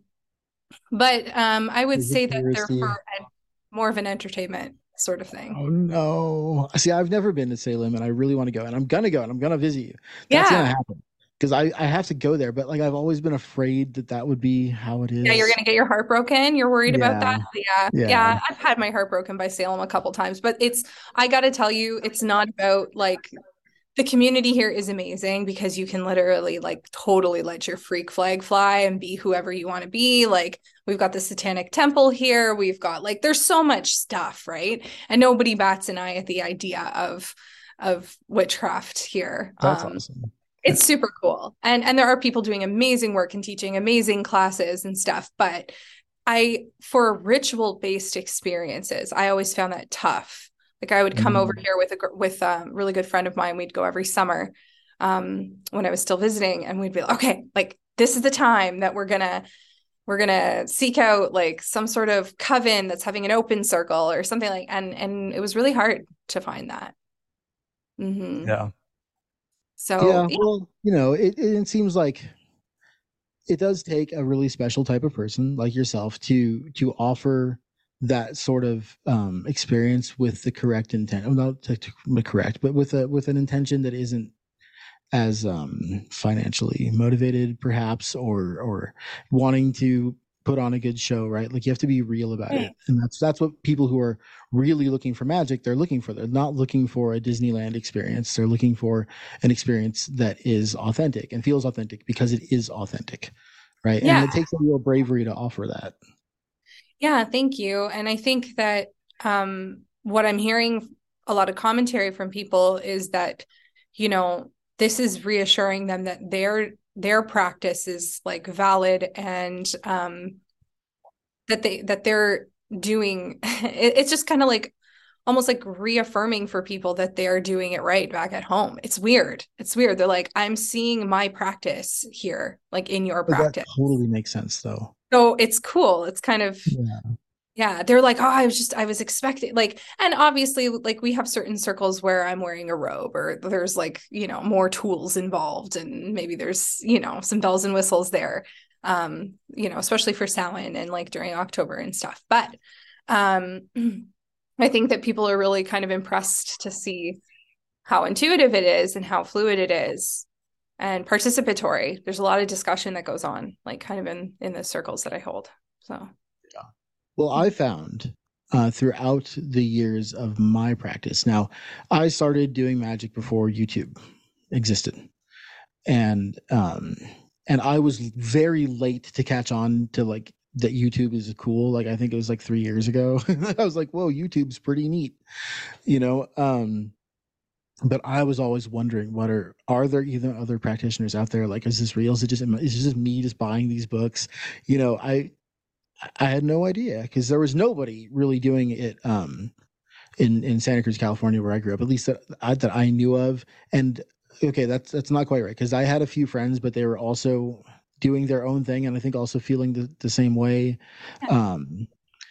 but um, I would There's a say that they're touristy- for an- more of an entertainment sort of thing. Oh no! See, I've never been to Salem, and I really want to go, and I'm gonna go, and I'm gonna visit you. That's Yeah. gonna happen because I I have to go there, but like I've always been afraid that that would be how it is. Yeah, you're gonna get your heart broken. You're worried about Yeah. that. Yeah. Yeah. Yeah. I've had my heart broken by Salem a couple times, but it's, I gotta tell you, it's not about like, the community here is amazing because you can literally like totally let your freak flag fly and be whoever you want to be. Like we've got the Satanic Temple here. We've got like, there's so much stuff, right? And nobody bats an eye at the idea of, of witchcraft here. That's Um, awesome. It's super cool. And, and there are people doing amazing work and teaching amazing classes and stuff. But I, for ritual based experiences, I always found that tough. Like I would come Mm. over here with a with a really good friend of mine. We'd go every summer um, when I was still visiting, and we'd be like, okay, like this is the time that we're gonna we're gonna seek out like some sort of coven that's having an open circle or something like. And and it was really hard to find that. Mm-hmm. Yeah. So Yeah, well, you know, it, it it seems like it does take a really special type of person like yourself to to offer that sort of um, experience with the correct intent. Well, not to, to correct, but with a with an intention that isn't as um, financially motivated, perhaps, or or wanting to put on a good show, right? Like you have to be real about Right. it, and that's that's what people who are really looking for magic, they're looking for. They're not looking for a Disneyland experience. They're looking for an experience that is authentic and feels authentic because it is authentic, right? Yeah. And it takes a real bravery to offer that. Yeah, thank you. And I think that um, what I'm hearing a lot of commentary from people is that, you know, this is reassuring them that their their practice is like valid, and um, that they that they're doing. It, it's just kind of like almost like reaffirming for people that they are doing it right back at home. It's weird. It's weird. They're like, I'm seeing my practice here, like in your But that practice. totally makes sense though. So it's cool. It's kind of, Yeah. yeah, they're like, oh, I was just, I was expecting like, and obviously like we have certain circles where I'm wearing a robe or there's like, you know, more tools involved and maybe there's, you know, some bells and whistles there, um, you know, especially for Samhain and like during October and stuff. But, um, I think that people are really kind of impressed to see how intuitive it is and how fluid it is and participatory. There's a lot of discussion that goes on, like kind of in, in the circles that I hold. So, yeah. Well, I found uh, throughout the years of my practice, now I started doing magic before YouTube existed. And, um, and I was very late to catch on to like that YouTube is cool. Like, I think it was like three years ago. I was like, whoa, YouTube's pretty neat, you know? Um, but I was always wondering, what are, are there even other practitioners out there? Like, is this real? Is it just, is it just me just buying these books? You know, I, I had no idea because there was nobody really doing it, um, in, in Santa Cruz, California, where I grew up, at least that I, that I knew of. And okay, that's, that's not quite right. Cause I had a few friends, but they were also doing their own thing, and I think also feeling the, the same way. Um,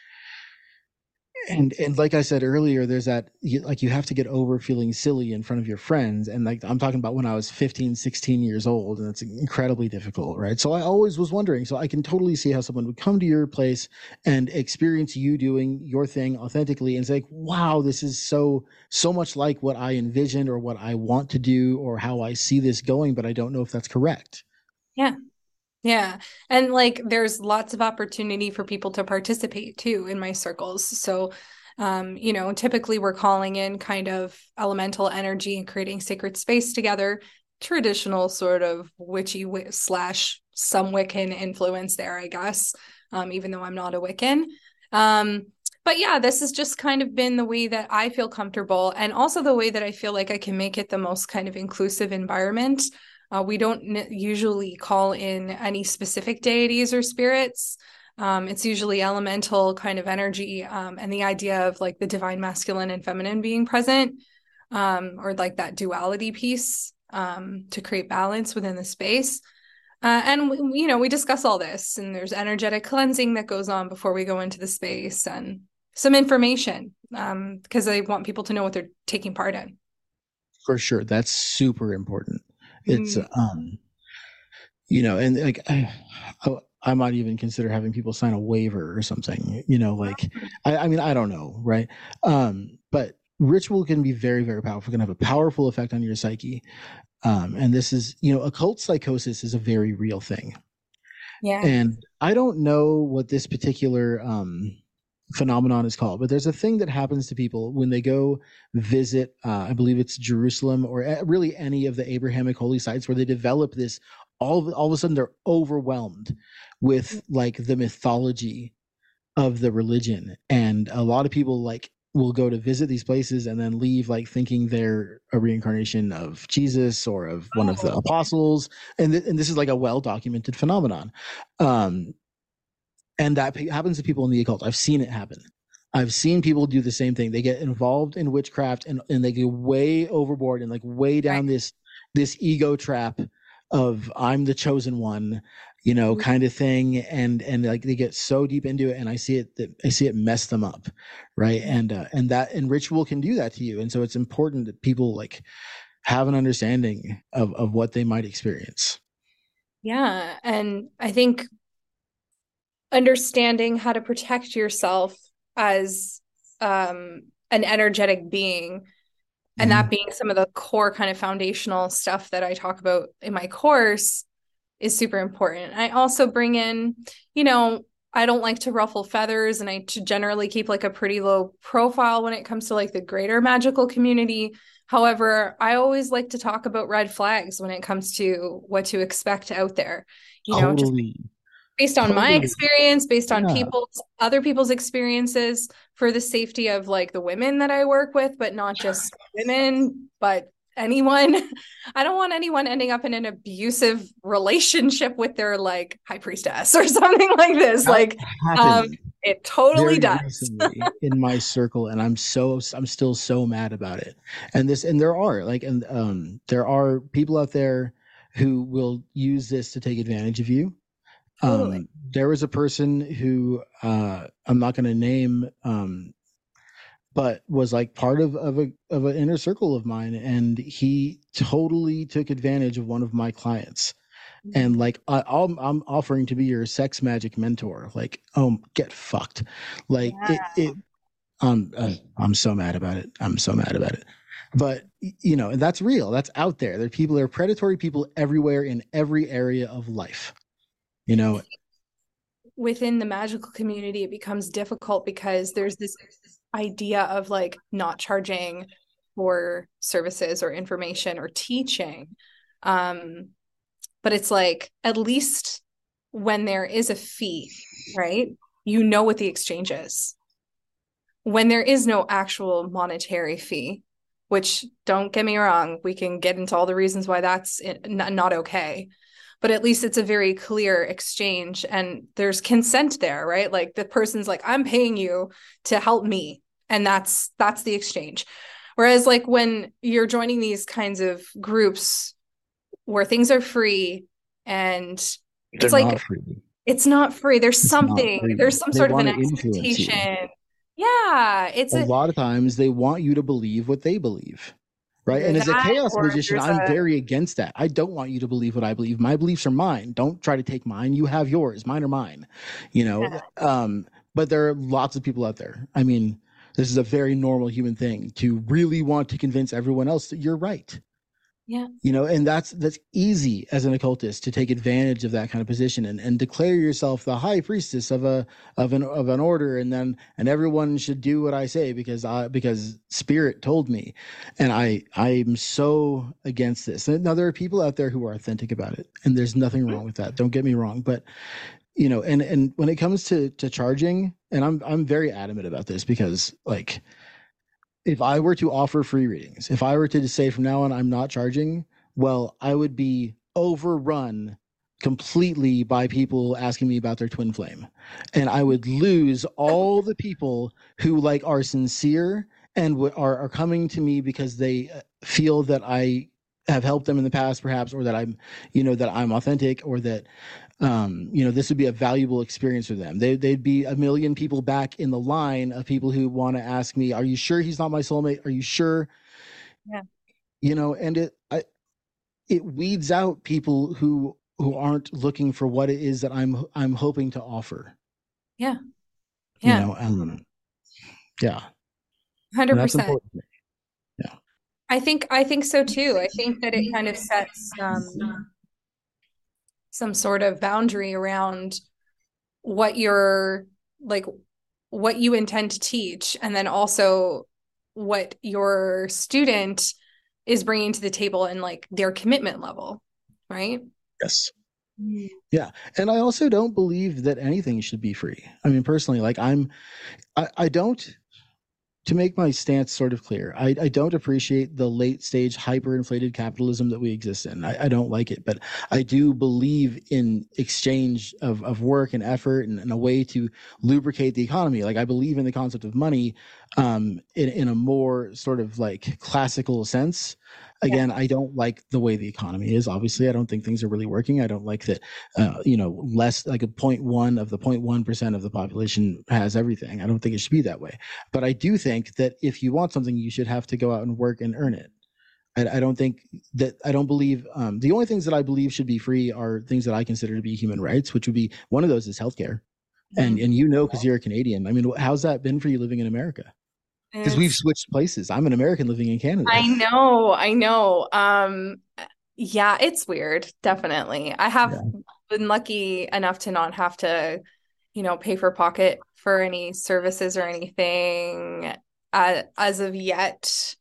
and and like I said earlier, there's that you, like you have to get over feeling silly in front of your friends, and like I'm talking about when I was fifteen, sixteen years old, and it's incredibly difficult, right? So I always was wondering. So I can totally see how someone would come to your place and experience you doing your thing authentically, and say, "Wow, this is so so much like what I envisioned or what I want to do or how I see this going, but I don't know if that's correct." Yeah. Yeah. And like there's lots of opportunity for people to participate too in my circles. So, um, you know, typically we're calling in kind of elemental energy and creating sacred space together, traditional sort of witchy slash some Wiccan influence there, I guess, um, even though I'm not a Wiccan. Um, but yeah, this has just kind of been the way that I feel comfortable and also the way that I feel like I can make it the most kind of inclusive environment. Uh, we don't n- usually call in any specific deities or spirits. Um, it's usually elemental kind of energy um, and the idea of like the divine masculine and feminine being present um, or like that duality piece um, to create balance within the space. Uh, and, we, you know, we discuss all this and there's energetic cleansing that goes on before we go into the space and some information um, because I want people to know what they're taking part in. For sure. That's super important. It's, um, you know, and like, I, I might even consider having people sign a waiver or something, you know, like, I, I mean, I don't know. Right. Um, but ritual can be very, very powerful, can have a powerful effect on your psyche. Um, and this is, you know, occult psychosis is a very real thing. Yeah. And I don't know what this particular, um, phenomenon is called, but there's a thing that happens to people when they go visit uh, I believe it's Jerusalem or really any of the Abrahamic holy sites where they develop this all of, all of a sudden they're overwhelmed with like the mythology of the religion, and a lot of people like will go to visit these places and then leave like thinking they're a reincarnation of Jesus or of one of the apostles, and, th- and this is like a well-documented phenomenon. um And that happens to people in the occult. I've seen it happen. I've seen people do the same thing. They get involved in witchcraft and, and they go way overboard and like way down this this ego trap of I'm the chosen one, you know, kind of thing. And and like they get so deep into it, and I see it that I see it mess them up, right? And uh, and that and ritual can do that to you. And so it's important that people like have an understanding of of what they might experience. Yeah, and I think understanding how to protect yourself as um, an energetic being, and Mhm. that being some of the core kind of foundational stuff that I talk about in my course is super important. I also bring in, you know, I don't like to ruffle feathers, and I generally keep like a pretty low profile when it comes to like the greater magical community. However, I always like to talk about red flags when it comes to what to expect out there, you know, just Totally. based on my Totally. experience, based on Yeah. people's other people's experiences, for the safety of like the women that I work with, but not just women, but anyone. I don't want anyone ending up in an abusive relationship with their like high priestess or something like this. That Like, um, happened. It totally very does. recently in my circle, and I'm so I'm still so mad about it. And this and there are like and um there are people out there who will use this to take advantage of you. Totally. Um there was a person who uh I'm not going to name, um but was like part of of a of an inner circle of mine, and he totally took advantage of one of my clients. And like I, I'm, I'm offering to be your sex magic mentor. Like, oh, get fucked. Like Yeah. it, it. Um, uh, I'm so mad about it. I'm so mad about it. But you know, and that's real. That's out there. There are people. There are predatory people everywhere in every area of life. You know, within the magical community, it becomes difficult because there's this idea of like not charging for services or information or teaching. Um, But it's like, at least when there is a fee, right? You know what the exchange is. When there is no actual monetary fee, which, don't get me wrong, we can get into all the reasons why that's not okay. But at least it's a very clear exchange and there's consent there, right? Like the person's like, I'm paying you to help me. And that's that's the exchange. Whereas like when you're joining these kinds of groups where things are free and they're it's like not free. It's not free. There's It's not something, free. there's some They sort of an wanna influence you. expectation. Yeah, it's A a, lot of times they want you to believe what they believe. Right. Either And as a that chaos or magician, there's I'm a- very against that. I don't want you to believe what I believe. My beliefs are mine. Don't try to take mine. You have yours. Mine are mine. You know, Yeah. um, but there are lots of people out there. I mean, this is a very normal human thing to really want to convince everyone else that you're right. yeah, You know, and that's that's easy as an occultist to take advantage of that kind of position and, and declare yourself the high priestess of a of an of an order, and then and everyone should do what I say because I because spirit told me. And I I'm so against this. Now there are people out there who are authentic about it, and there's nothing wrong with that. Don't get me wrong, but you know, and and when it comes to to charging, and I'm I'm very adamant about this because like if I were to offer free readings, if I were to say from now on I'm not charging, well, I would be overrun completely by people asking me about their twin flame. And I would lose all the people who like are sincere and w- are, are coming to me because they feel that I have helped them in the past, perhaps, or that I'm, you know, that I'm authentic, or that um, you know, this would be a valuable experience for them. They, they'd be a million people back in the line of people who want to ask me, are you sure he's not my soulmate? Are you sure? Yeah. You know, and it, I, it weeds out people who, who aren't looking for what it is that I'm, I'm hoping to offer. yeah, yeah, You know, um, yeah. one hundred percent. important to me. Yeah. I think I think so too. I think that it kind of sets um, some sort of boundary around what you're like, what you intend to teach, and then also what your student is bringing to the table and like their commitment level, right? Yes. Yeah. And I also don't believe that anything should be free. I mean, personally, like I'm, I, I don't, to make my stance sort of clear, I, I don't appreciate the late stage hyperinflated capitalism that we exist in. I, I don't like it, but I do believe in exchange of, of work and effort and, and a way to lubricate the economy. Like I believe in the concept of money um, in, in a more sort of like classical sense. Again, yeah. I don't like the way the economy is. Obviously, I don't think things are really working. I don't like that, uh, you know, less like a zero point one of the zero point one percent of the population has everything. I don't think it should be that way. But I do think that if you want something, you should have to go out and work and earn it. I, I don't think that, I don't believe, um, the only things that I believe should be free are things that I consider to be human rights, which would be, one of those is healthcare. Mm-hmm. And, and you know, because you're a Canadian. I mean, how's that been for you living in America? Because we've switched places. I'm an American living in Canada. I know, I know. Um, yeah, it's weird. Definitely. I have yeah. been lucky enough to not have to, you know, pay for pocket for any services or anything uh, as of yet.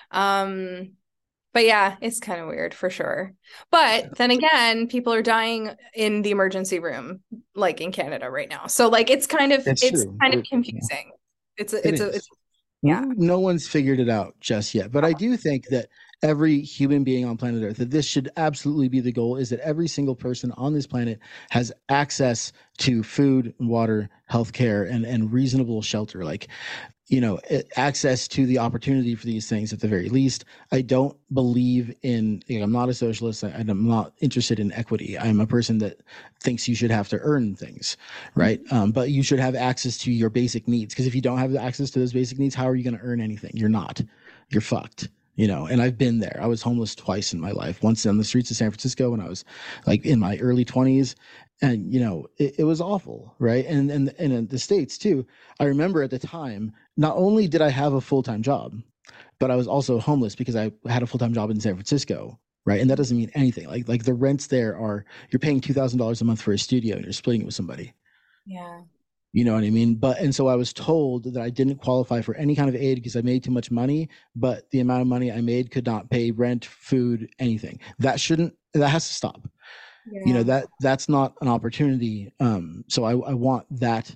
Um, but yeah, it's kind of weird for sure. But then again, people are dying in the emergency room, like in Canada right now. So like, it's kind of, That's it's true. kind of It, confusing. Yeah. It's a, it it's a, is. it's, yeah. No one's figured it out just yet, but I do think that every human being on planet Earth, that this should absolutely be the goal, is that every single person on this planet has access to food, water, healthcare, and, and reasonable shelter. Like, you know, access to the opportunity for these things at the very least. I don't believe in, you know, I'm not a socialist, and I'm not interested in equity. I'm a person that thinks you should have to earn things, right? Mm-hmm. Um, but you should have access to your basic needs, because if you don't have access to those basic needs, how are you going to earn anything? You're not. You're fucked. You know, and I've been there. I was homeless twice in my life. Once on the streets of San Francisco when I was like in my early twenties, and you know, it, it was awful, right? And and and in the States too. I remember at the time, not only did I have a full-time job, but I was also homeless because I had a full-time job in San Francisco, right? And that doesn't mean anything. Like like the rents there are, you're paying two thousand dollars a month for a studio and you're splitting it with somebody. Yeah. You know what I mean? But, and so I was told that I didn't qualify for any kind of aid because I made too much money, but the amount of money I made could not pay rent, food, anything. That shouldn't, that has to stop. Yeah. You know, that, that's not an opportunity. Um, so I, I want that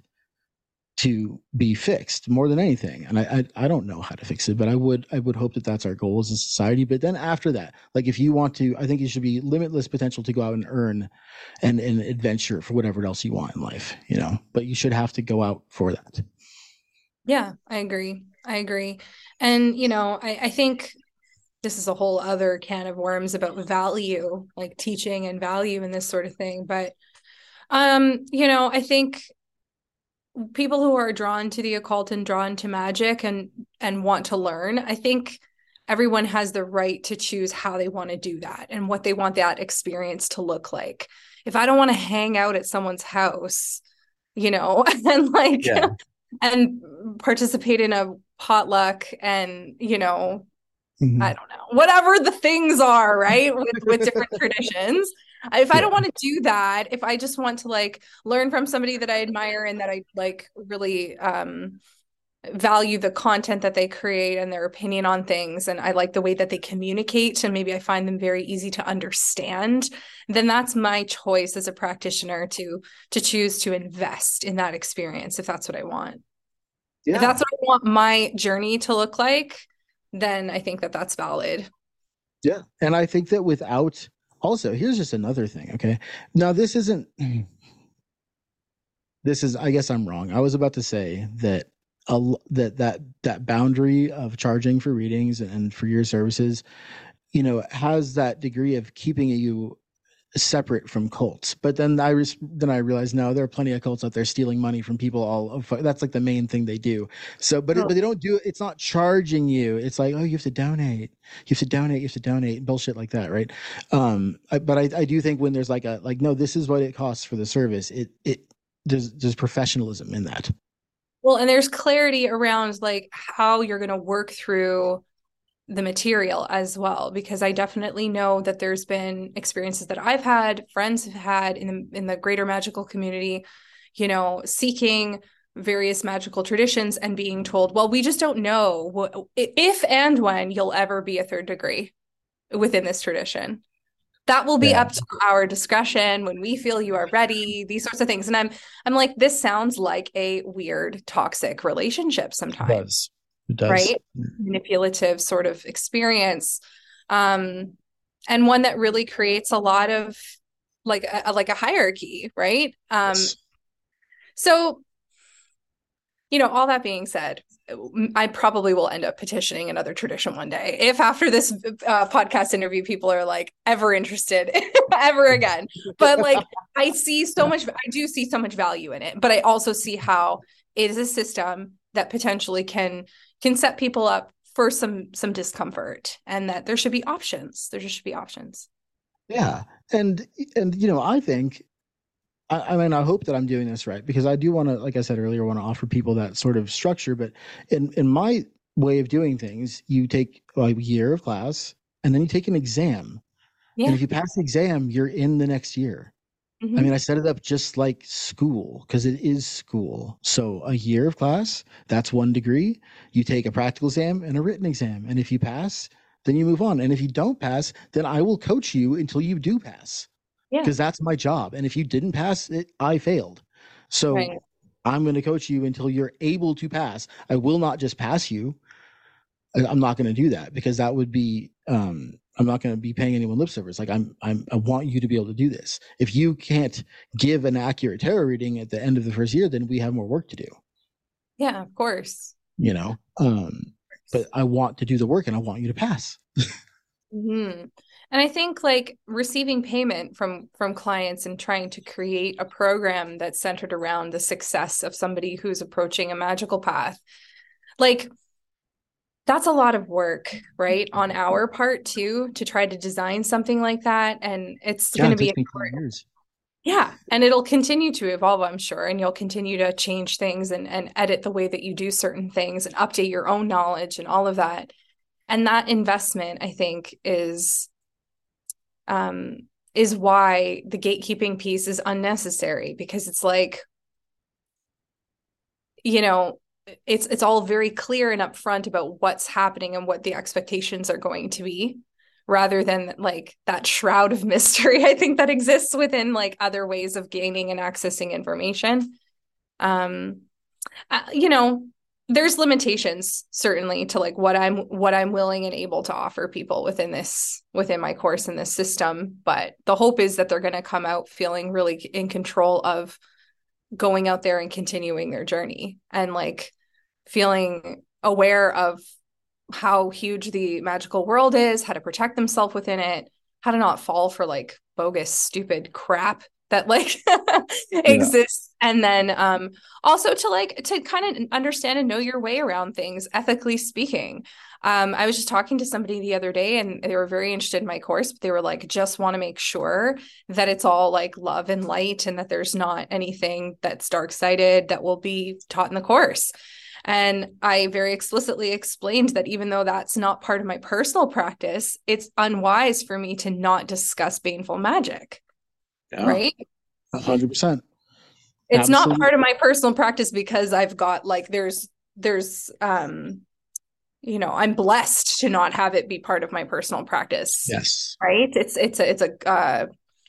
to be fixed more than anything. And I, I, I don't know how to fix it, but I would, I would hope that that's our goal as a society. But then after that, like if you want to, I think it should be limitless potential to go out and earn and, and adventure for whatever else you want in life, you know, but you should have to go out for that. Yeah, I agree. I agree. And, you know, I, I think this is a whole other can of worms about value, like teaching and value and this sort of thing. But, um, you know, I think people who are drawn to the occult and drawn to magic and and want to learn, I think everyone has the right to choose how they want to do that and what they want that experience to look like. If I don't want to hang out at someone's house, you know, and like yeah. and participate in a potluck and, you know, mm-hmm. I don't know, whatever the things are, right, with, with different traditions. If I yeah. don't want to do that, if I just want to like learn from somebody that I admire and that I like really um, value the content that they create and their opinion on things, and I like the way that they communicate, and maybe I find them very easy to understand, then that's my choice as a practitioner to to choose to invest in that experience if that's what I want. Yeah. If that's what I want my journey to look like, then I think that that's valid. Yeah. And I think that without, also, here's just another thing. Okay. Now this isn't, this is, I guess I'm wrong. I was about to say that, a, that, that, that boundary of charging for readings and for your services, you know, has that degree of keeping you separate from cults. But then I re- then I realized, no, there are plenty of cults out there stealing money from people all over. That's like the main thing they do. So, but, oh. it, but they don't do it. It's not charging you. It's like, oh, you have to donate. You have to donate. You have to donate. Bullshit like that, right? Um, I, but I, I do think when there's like a like, no, this is what it costs for the service. It it there's there's professionalism in that. Well, and there's clarity around like how you're going to work through the material as well, because I definitely know that there's been experiences that I've had, friends have had in the, in the greater magical community, you know, seeking various magical traditions and being told, well, we just don't know what, if and when you'll ever be a third degree within this tradition. That will be yeah. up to our discretion when we feel you are ready, these sorts of things. And I'm, I'm like, this sounds like a weird, toxic relationship sometimes. It does. Right? Manipulative sort of experience. Um, and one that really creates a lot of like a, like a hierarchy, right? Um, yes. So, you know, all that being said, I probably will end up petitioning another tradition one day. If after this uh, podcast interview, people are like ever interested ever again. But like, I see so much, I do see so much value in it, but I also see how it is a system that potentially can can set people up for some some discomfort, and that there should be options. There just should be options. Yeah. And, and you know, I think, I, I mean, I hope that I'm doing this right, because I do want to, like I said earlier, want to offer people that sort of structure. But in, in my way of doing things, you take a year of class and then you take an exam. Yeah. And if you pass the exam, you're in the next year. Mm-hmm. I mean, I set it up just like school, because it is school. So a year of class, that's one degree. You take a practical exam and a written exam. And if you pass, then you move on. And if you don't pass, then I will coach you until you do pass. Yeah. Because that's my job. And if you didn't pass it, I failed. So right. I'm going to coach you until you're able to pass. I will not just pass you. I'm not going to do that because that would be, um, I'm not going to be paying anyone lip service. Like I'm, I'm, I want you to be able to do this. If you can't give an accurate tarot reading at the end of the first year, then we have more work to do. Yeah, of course. You know, um, but I want to do the work and I want you to pass. Mm-hmm. And I think like receiving payment from from clients and trying to create a program that's centered around the success of somebody who's approaching a magical path, like that's a lot of work, right? On our part too, to try to design something like that. And it's Yeah, going to it be takes me ten years. Yeah. And it'll continue to evolve, I'm sure. And you'll continue to change things and, and edit the way that you do certain things and update your own knowledge and all of that. And that investment, I think, is um, is why the gatekeeping piece is unnecessary, because it's like, you know, it's it's all very clear and upfront about what's happening and what the expectations are going to be, rather than like that shroud of mystery, I think, that exists within like other ways of gaining and accessing information. Um, uh, you know, there's limitations certainly to like what I'm what I'm willing and able to offer people within this within my course in this system. But the hope is that they're going to come out feeling really in control of going out there and continuing their journey, and like feeling aware of how huge the magical world is, how to protect themselves within it, how to not fall for like bogus, stupid crap that like exists. Yeah. And then um, also to like, to kind of understand and know your way around things, ethically speaking. Um, I was just talking to somebody the other day and they were very interested in my course, but they were like, just want to make sure that it's all like love and light and that there's not anything that's dark-sided that will be taught in the course. And I very explicitly explained that even though that's not part of my personal practice, it's unwise for me to not discuss baneful magic. Yeah, right? one hundred percent. It's Absolutely. Not part of my personal practice because I've got like, there's, there's, um, you know, I'm blessed to not have it be part of my personal practice. Yes. Right. It's, it's a, it's a, uh,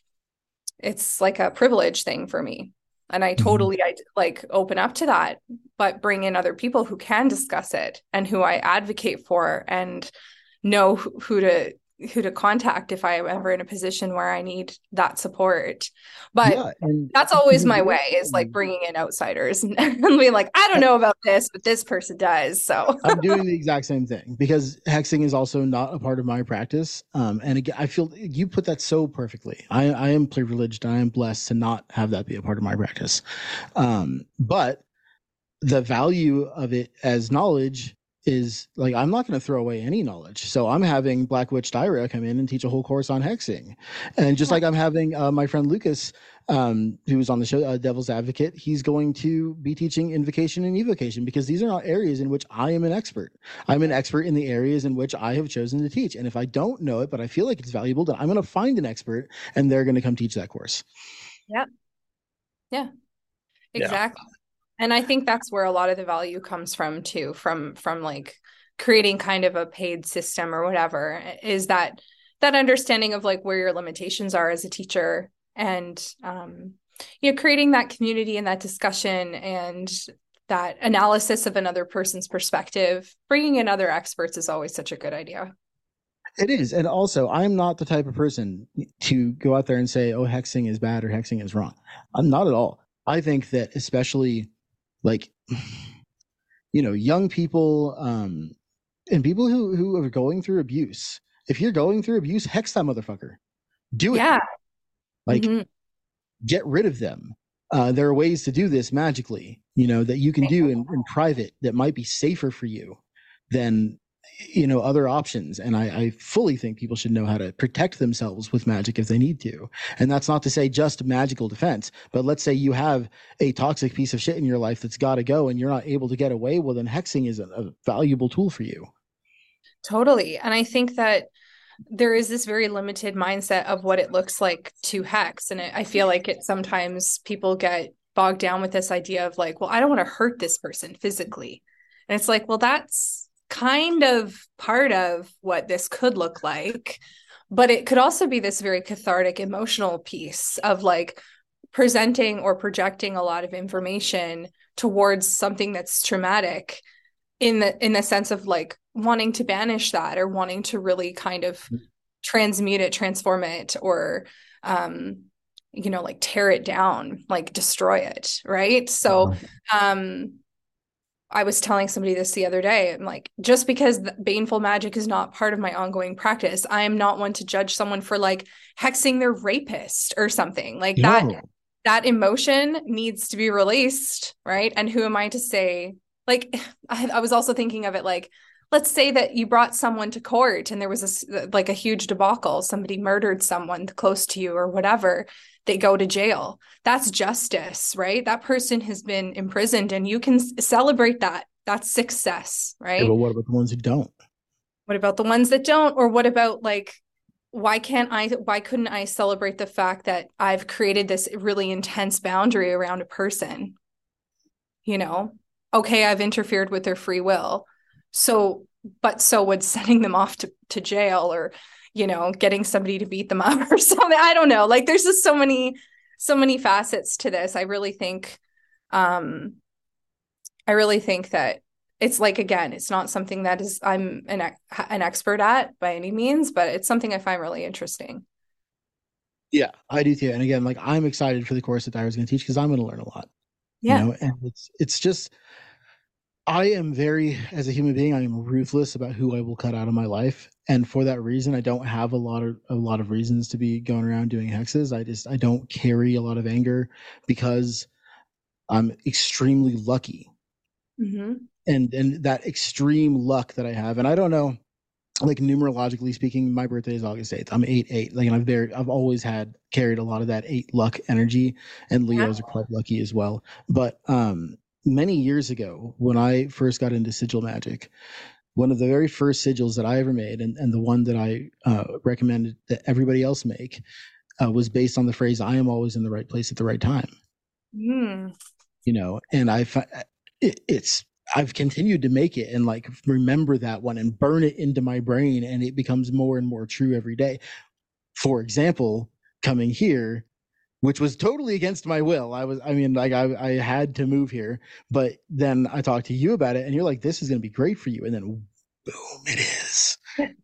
it's like a privilege thing for me. And I totally mm-hmm. I like open up to that, but bring in other people who can discuss it and who I advocate for and know who, who to who to contact if I am ever in a position where I need that support. But yeah, that's always my way, is like bringing in outsiders and, and being like, I don't know about this, but this person does. So I'm doing the exact same thing because hexing is also not a part of my practice. Um, and again, I feel you put that so perfectly. I, I am privileged. I am blessed to not have that be a part of my practice. Um, but the value of it as knowledge is like, I'm not going to throw away any knowledge. So I'm having Black Witch Dyra come in and teach a whole course on hexing. And just like I'm having uh, my friend Lucas, um, who's on the show, uh, Devil's Advocate, he's going to be teaching invocation and evocation because these are not areas in which I am an expert. I'm an expert in the areas in which I have chosen to teach. And if I don't know it, but I feel like it's valuable, then I'm going to find an expert and they're going to come teach that course. Yep. Yeah, exactly. Yeah. And I think that's where a lot of the value comes from too, from, from like creating kind of a paid system or whatever, is that, that understanding of like where your limitations are as a teacher and, um, you know, creating that community and that discussion and that analysis of another person's perspective. Bringing in other experts is always such a good idea. It is. And also, I'm not the type of person to go out there and say, oh, hexing is bad or hexing is wrong. I'm not at all. I think that especially like, you know, young people um, and people who, who are going through abuse. If you're going through abuse, hex that motherfucker. Do it. Yeah. Like, mm-hmm. get rid of them. Uh, there are ways to do this magically, you know, that you can do in, in private that might be safer for you than, you know, other options. And I, I fully think people should know how to protect themselves with magic if they need to. And that's not to say just magical defense, but let's say you have a toxic piece of shit in your life that's got to go and you're not able to get away. Well, then hexing is a, a valuable tool for you. Totally. And I think that there is this very limited mindset of what it looks like to hex. And it, I feel like it sometimes people get bogged down with this idea of like, well, I don't want to hurt this person physically. And it's like, well, that's kind of part of what this could look like, but it could also be this very cathartic emotional piece of like presenting or projecting a lot of information towards something that's traumatic in the in the sense of like wanting to banish that or wanting to really kind of transmute it, transform it, or um you know, like tear it down, like destroy it, right? So um I was telling somebody this the other day. I'm like, just because baneful magic is not part of my ongoing practice, I am not one to judge someone for like hexing their rapist or something like No. that. That emotion needs to be released, right? And who am I to say? Like, I, I was also thinking of it like, let's say that you brought someone to court and there was a like a huge debacle. Somebody murdered someone close to you or whatever. They go to jail. That's justice, right? That person has been imprisoned and you can celebrate that. That's success, right? Yeah, but what about the ones who don't? What about the ones that don't? Or what about like, why can't I, why couldn't I celebrate the fact that I've created this really intense boundary around a person? You know, okay, I've interfered with their free will. So, but so would sending them off to, to jail or, you know, getting somebody to beat them up or something. I don't know. Like there's just so many, so many facets to this. I really think, um, I really think that it's like, again, it's not something that is, I'm an, an expert at by any means, but it's something I find really interesting. Yeah, I do too. And again, like I'm excited for the course that Dyra's going to teach because I'm going to learn a lot. Yeah. You know, and it's, it's just, I am very, as a human being, I am ruthless about who I will cut out of my life. And for that reason, I don't have a lot of, a lot of reasons to be going around doing hexes. I just, I don't carry a lot of anger because I'm extremely lucky. Mm-hmm. And, and that extreme luck that I have, and I don't know, like numerologically speaking, my birthday is August eighth. I'm eight, eight. Like, and I've very, I've always had carried a lot of that eight luck energy, and Leos are quite lucky as well. But, um, many years ago, when I first got into sigil magic, one of the very first sigils that I ever made, and, and the one that I uh, recommended that everybody else make, uh, was based on the phrase, I am always in the right place at the right time. Mm. You know, and I, it, it's, I've continued to make it and like remember that one and burn it into my brain, and it becomes more and more true every day. For example, coming here, which was totally against my will. I was, I mean, like I, I had to move here, but then I talked to you about it and you're like, this is going to be great for you. And then boom, it is.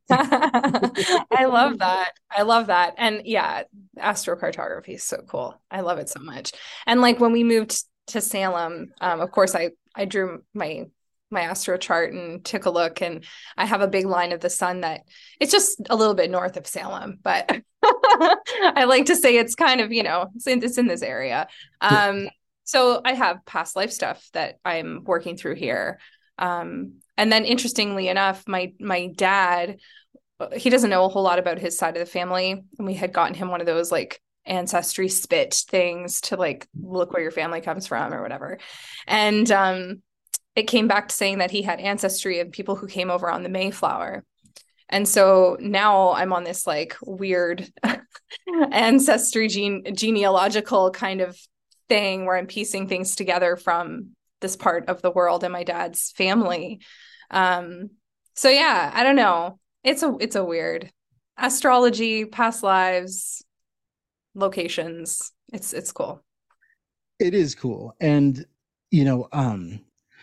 I love that. I love that. And yeah, astrocartography is so cool. I love it so much. And like when we moved to Salem, um, of course I, I drew my my astro chart and took a look, and I have a big line of the sun that it's just a little bit north of Salem, but I like to say it's kind of, you know, it's in, it's in this area. Um, yeah. So I have past life stuff that I'm working through here. Um, and then interestingly enough, my, my dad, he doesn't know a whole lot about his side of the family. And we had gotten him one of those like ancestry spit things to like, look where your family comes from or whatever. And, um, it came back to saying that he had ancestry of people who came over on the Mayflower. And so now I'm on this like weird ancestry gene genealogical kind of thing where I'm piecing things together from this part of the world and my dad's family. Um, so yeah, I don't know. It's a, it's a weird astrology, past lives, locations. It's, it's cool. It is cool. And, you know, um,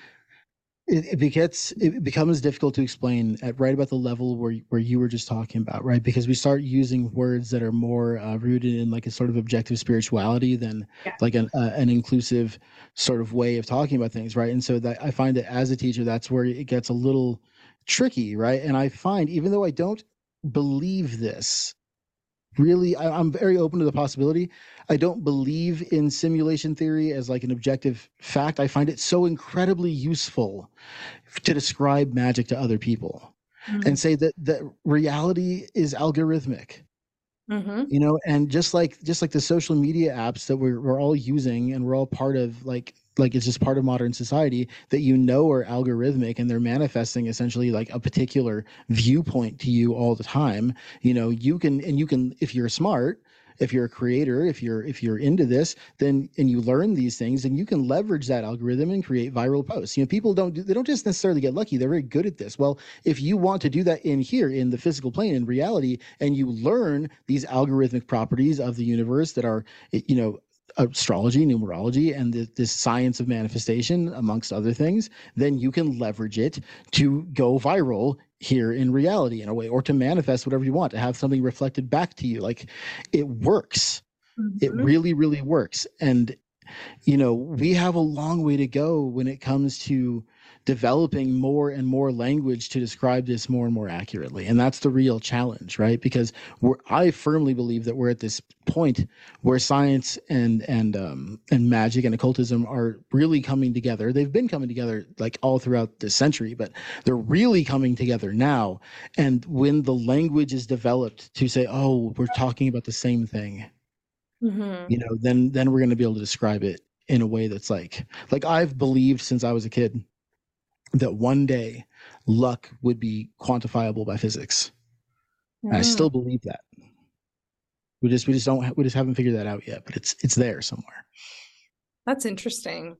It, it gets it becomes difficult to explain at right about the level where where you were just talking about, right? Because we start using words that are more uh, rooted in like a sort of objective spirituality than yeah. like an uh, an inclusive sort of way of talking about things, right? And so that I find that as a teacher, that's where it gets a little tricky, right? And I find even though I don't believe this, really, I, I'm very open to the possibility. I don't believe in simulation theory as like an objective fact. I find it so incredibly useful to describe magic to other people mm-hmm. and say that that reality is algorithmic. Mm-hmm. You know, and just like just like the social media apps that we're we're all using and we're all part of, like like it's just part of modern society that you know are algorithmic and they're manifesting essentially like a particular viewpoint to you all the time. You know, you can and you can if you're smart, if you're a creator, if you're if you're into this, then and you learn these things, and you can leverage that algorithm and create viral posts. You know, people don't do, they don't just necessarily get lucky; they're very good at this. Well, if you want to do that in here, in the physical plane, in reality, and you learn these algorithmic properties of the universe that are, you know, astrology, numerology, and the, this science of manifestation, amongst other things, then you can leverage it to go viral here in reality in a way, or to manifest whatever you want, to have something reflected back to you. Like, it works. Mm-hmm. It really, really works. And, you know, we have a long way to go when it comes to developing more and more language to describe this more and more accurately. And that's the real challenge, right? Because we're, I firmly believe that we're at this point where science and and um, and magic and occultism are really coming together. They've been coming together like all throughout the century, but they're really coming together now. And when the language is developed to say, oh, we're talking about the same thing, mm-hmm. you know, then then we're going to be able to describe it in a way that's like, like I've believed since I was a kid that one day luck would be quantifiable by physics. Mm. And I still believe that. We just we just don't we just haven't figured that out yet, but it's it's there somewhere. That's interesting.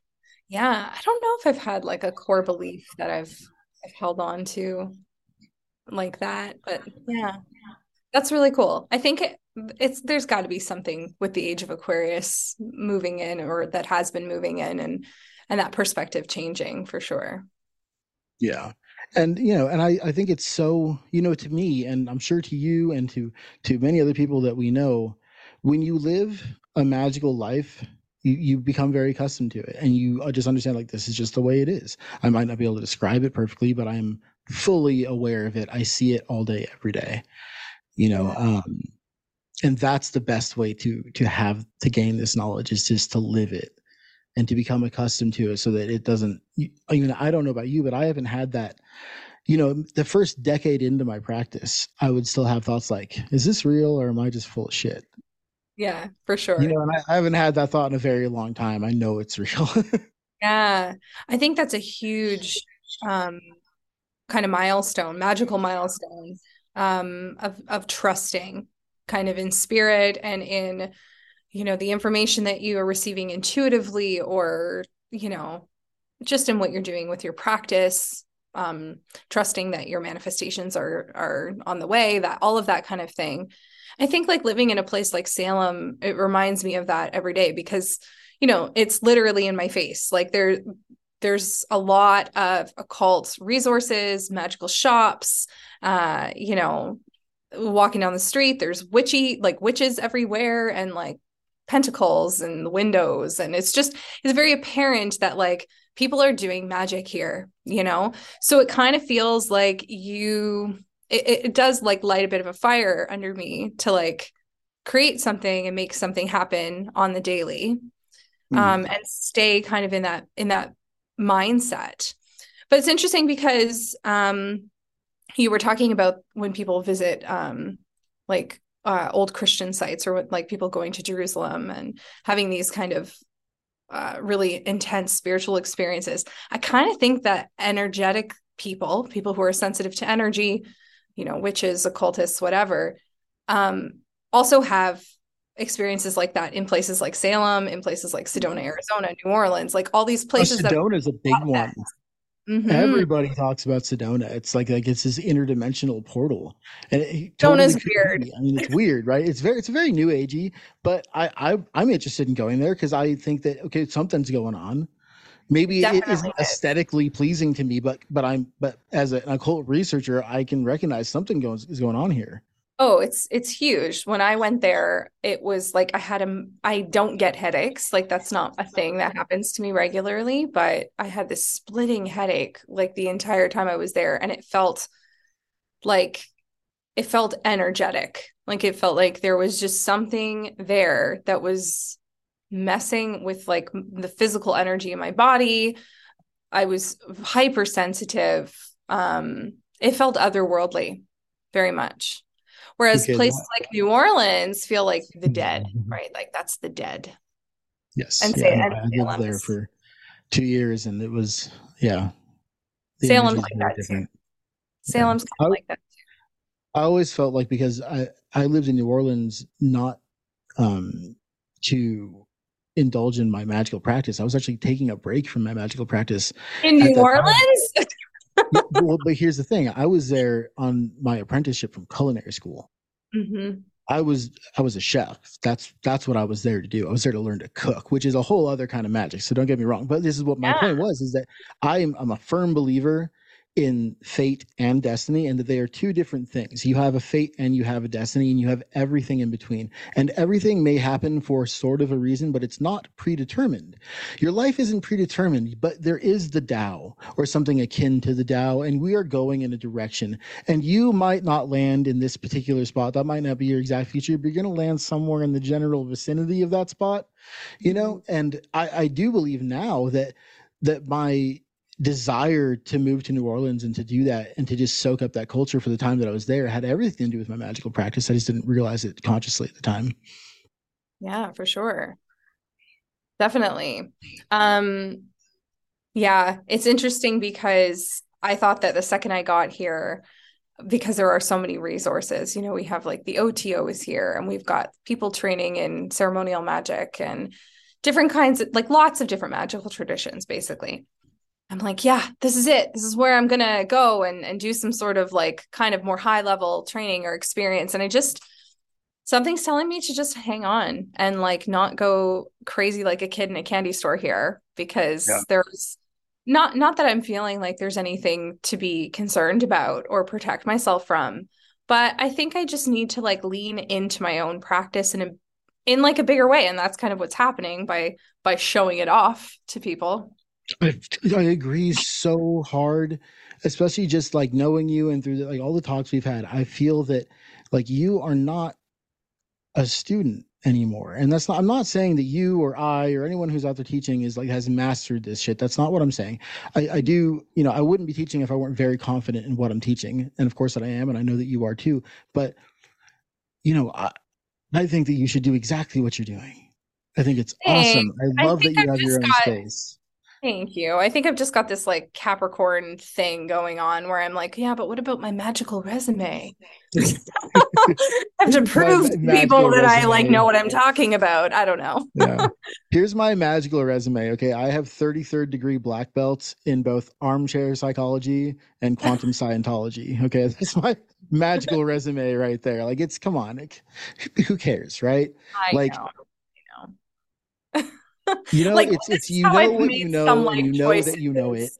Yeah, I don't know if I've had like a core belief that I've I've held on to like that, but yeah. That's really cool. I think it, it's there's got to be something with the age of Aquarius moving in, or that has been moving in, and and that perspective changing for sure. Yeah. And, you know, and I, I think it's so, you know, to me, and I'm sure to you and to, to many other people that we know, when you live a magical life, you, you become very accustomed to it, and you just understand, like, this is just the way it is. I might not be able to describe it perfectly, but I'm fully aware of it. I see it all day, every day, you know, um, and that's the best way to, to have, to gain this knowledge, is just to live it. And to become accustomed to it, so that it doesn't, I mean, I don't know about you, but I haven't had that, you know, the first decade into my practice, I would still have thoughts like, is this real, or am I just full of shit? Yeah, for sure. You know, and I, I haven't had that thought in a very long time. I know it's real. Yeah. I think that's a huge um, kind of milestone, magical milestone um, of, of trusting kind of in spirit and in, you know, the information that you are receiving intuitively, or, you know, just in what you're doing with your practice, um, trusting that your manifestations are, are on the way, that all of that kind of thing. I think like living in a place like Salem, it reminds me of that every day, because, you know, it's literally in my face. Like there, there's a lot of occult resources, magical shops, uh, you know, walking down the street, there's witchy, like witches everywhere, and like pentacles and the windows, and it's just it's very apparent that like people are doing magic here, you know. So it kind of feels like you it, it does like light a bit of a fire under me to like create something and make something happen on the daily, mm. um and stay kind of in that in that mindset. But it's interesting because um you were talking about when people visit um like Uh, old Christian sites, or like people going to Jerusalem and having these kind of uh, really intense spiritual experiences. I kind of think that energetic people, people who are sensitive to energy, you know, witches, occultists, whatever, um, also have experiences like that in places like Salem, in places like Sedona, Arizona, New Orleans, like all these places. Oh, Sedona is a big one. Mm-hmm. Everybody talks about Sedona. It's like like it's this interdimensional portal, and it totally Sedona's weird. I mean, it's weird, right? It's very it's very new agey, but I, I I'm interested in going there because I think that okay, something's going on. Maybe Definitely it isn't is. aesthetically pleasing to me, but but I'm but as an occult researcher, I can recognize something goes is going on here. Oh, it's it's huge. When I went there, it was like I had a I don't get headaches. Like that's not a thing that happens to me regularly, but I had this splitting headache like the entire time I was there, and it felt like it felt energetic. Like it felt like there was just something there that was messing with like the physical energy in my body. I was hypersensitive. Um, it felt otherworldly, very much. Whereas because places like New Orleans feel like the dead, right? Like that's the dead. Yes. And yeah, say, I, and I lived there for two years, and it was yeah. Salem's like that different. too. Salem's yeah. kind of like that too. I always felt like because I I lived in New Orleans not um to indulge in my magical practice. I was actually taking a break from my magical practice in New Orleans. Yeah, well, but here's the thing. I was there on my apprenticeship from culinary school. Mm-hmm. I was I was a chef. That's that's what I was there to do. I was there to learn to cook, which is a whole other kind of magic. So don't get me wrong. But this is what my Yeah. point was: is that I am I'm a firm believer in fate and destiny, and that they are two different things. You have a fate and you have a destiny, and you have everything in between. And everything may happen for sort of a reason, but it's not predetermined. Your life isn't predetermined, but there is the Tao or something akin to the Tao, and we are going in a direction. And you might not land in this particular spot. That might not be your exact future, but you're going to land somewhere in the general vicinity of that spot, you know? And I, I do believe now that that my desire to move to New Orleans and to do that and to just soak up that culture for the time that I was there had everything to do with my magical practice. I just didn't realize it consciously at the time. Yeah, for sure. Definitely. Um, yeah, it's interesting because I thought that the second I got here, because there are so many resources, you know, we have like the O T O is here, and we've got people training in ceremonial magic and different kinds of, like lots of different magical traditions, basically. I'm like, yeah, this is it. This is where I'm going to go and, and do some sort of like kind of more high level training or experience. And I just, something's telling me to just hang on and like not go crazy like a kid in a candy store here, because yeah. there's not, not that I'm feeling like there's anything to be concerned about or protect myself from, but I think I just need to like lean into my own practice in a, in like a bigger way. And that's kind of what's happening by, by showing it off to people. I, I agree so hard, especially just like knowing you and through the, like all the talks we've had. I feel that like you are not a student anymore, and that's not. I'm not saying that you or I or anyone who's out there teaching is like has mastered this shit. That's not what I'm saying. I, I do, you know, I wouldn't be teaching if I weren't very confident in what I'm teaching, and of course that I am, and I know that you are too. But you know, I, I think that you should do exactly what you're doing. I think it's hey, awesome. I love I that you I've have your own got- space. Thank you. I think I've just got this like Capricorn thing going on where I'm like, yeah, but what about my magical resume? I have to prove to people that resume. I like know what I'm talking about. I don't know. Yeah. Here's my magical resume. Okay. I have thirty-third degree black belts in both armchair psychology and quantum Scientology. Okay. That's my magical resume right there. Like it's, come on. Like, who cares? Right. I like, know. You know, like, it's it's you know what you know, some, like, and you know choices. That you know it.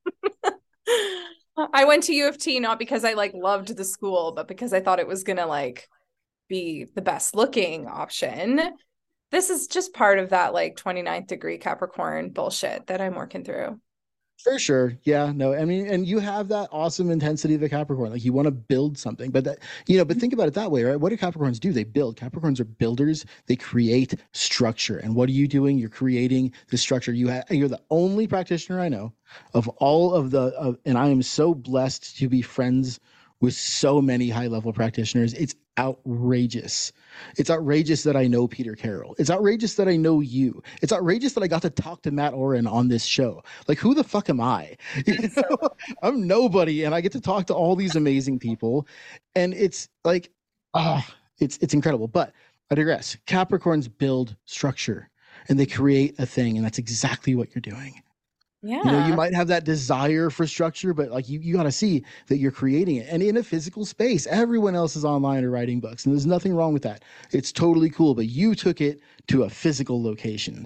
I went to U of T not because I like loved the school, but because I thought it was gonna like be the best looking option. This is just part of that like twenty-ninth degree Capricorn bullshit that I'm working through. For sure. Yeah, no, I mean, and you have that awesome intensity of a Capricorn. Like you want to build something, but that, you know, but think about it that way, right? What do Capricorns do? They build. Capricorns are builders. They create structure. And what are you doing? You're creating the structure. You have, you're the only practitioner I know of all of the, of, and I am so blessed to be friends with so many high level practitioners. It's outrageous. It's outrageous that I know Peter Carroll. It's outrageous that I know you. It's outrageous that I got to talk to Matt Oren on this show. Like, who the fuck am I? You know? I'm nobody, and I get to talk to all these amazing people, and it's like, ah, oh, it's it's incredible. But I digress. Capricorns build structure, and they create a thing, and that's exactly what you're doing. Yeah. You know, you might have that desire for structure, but like you, you got to see that you're creating it. And in a physical space, everyone else is online or writing books. And there's nothing wrong with that. It's totally cool. But you took it to a physical location.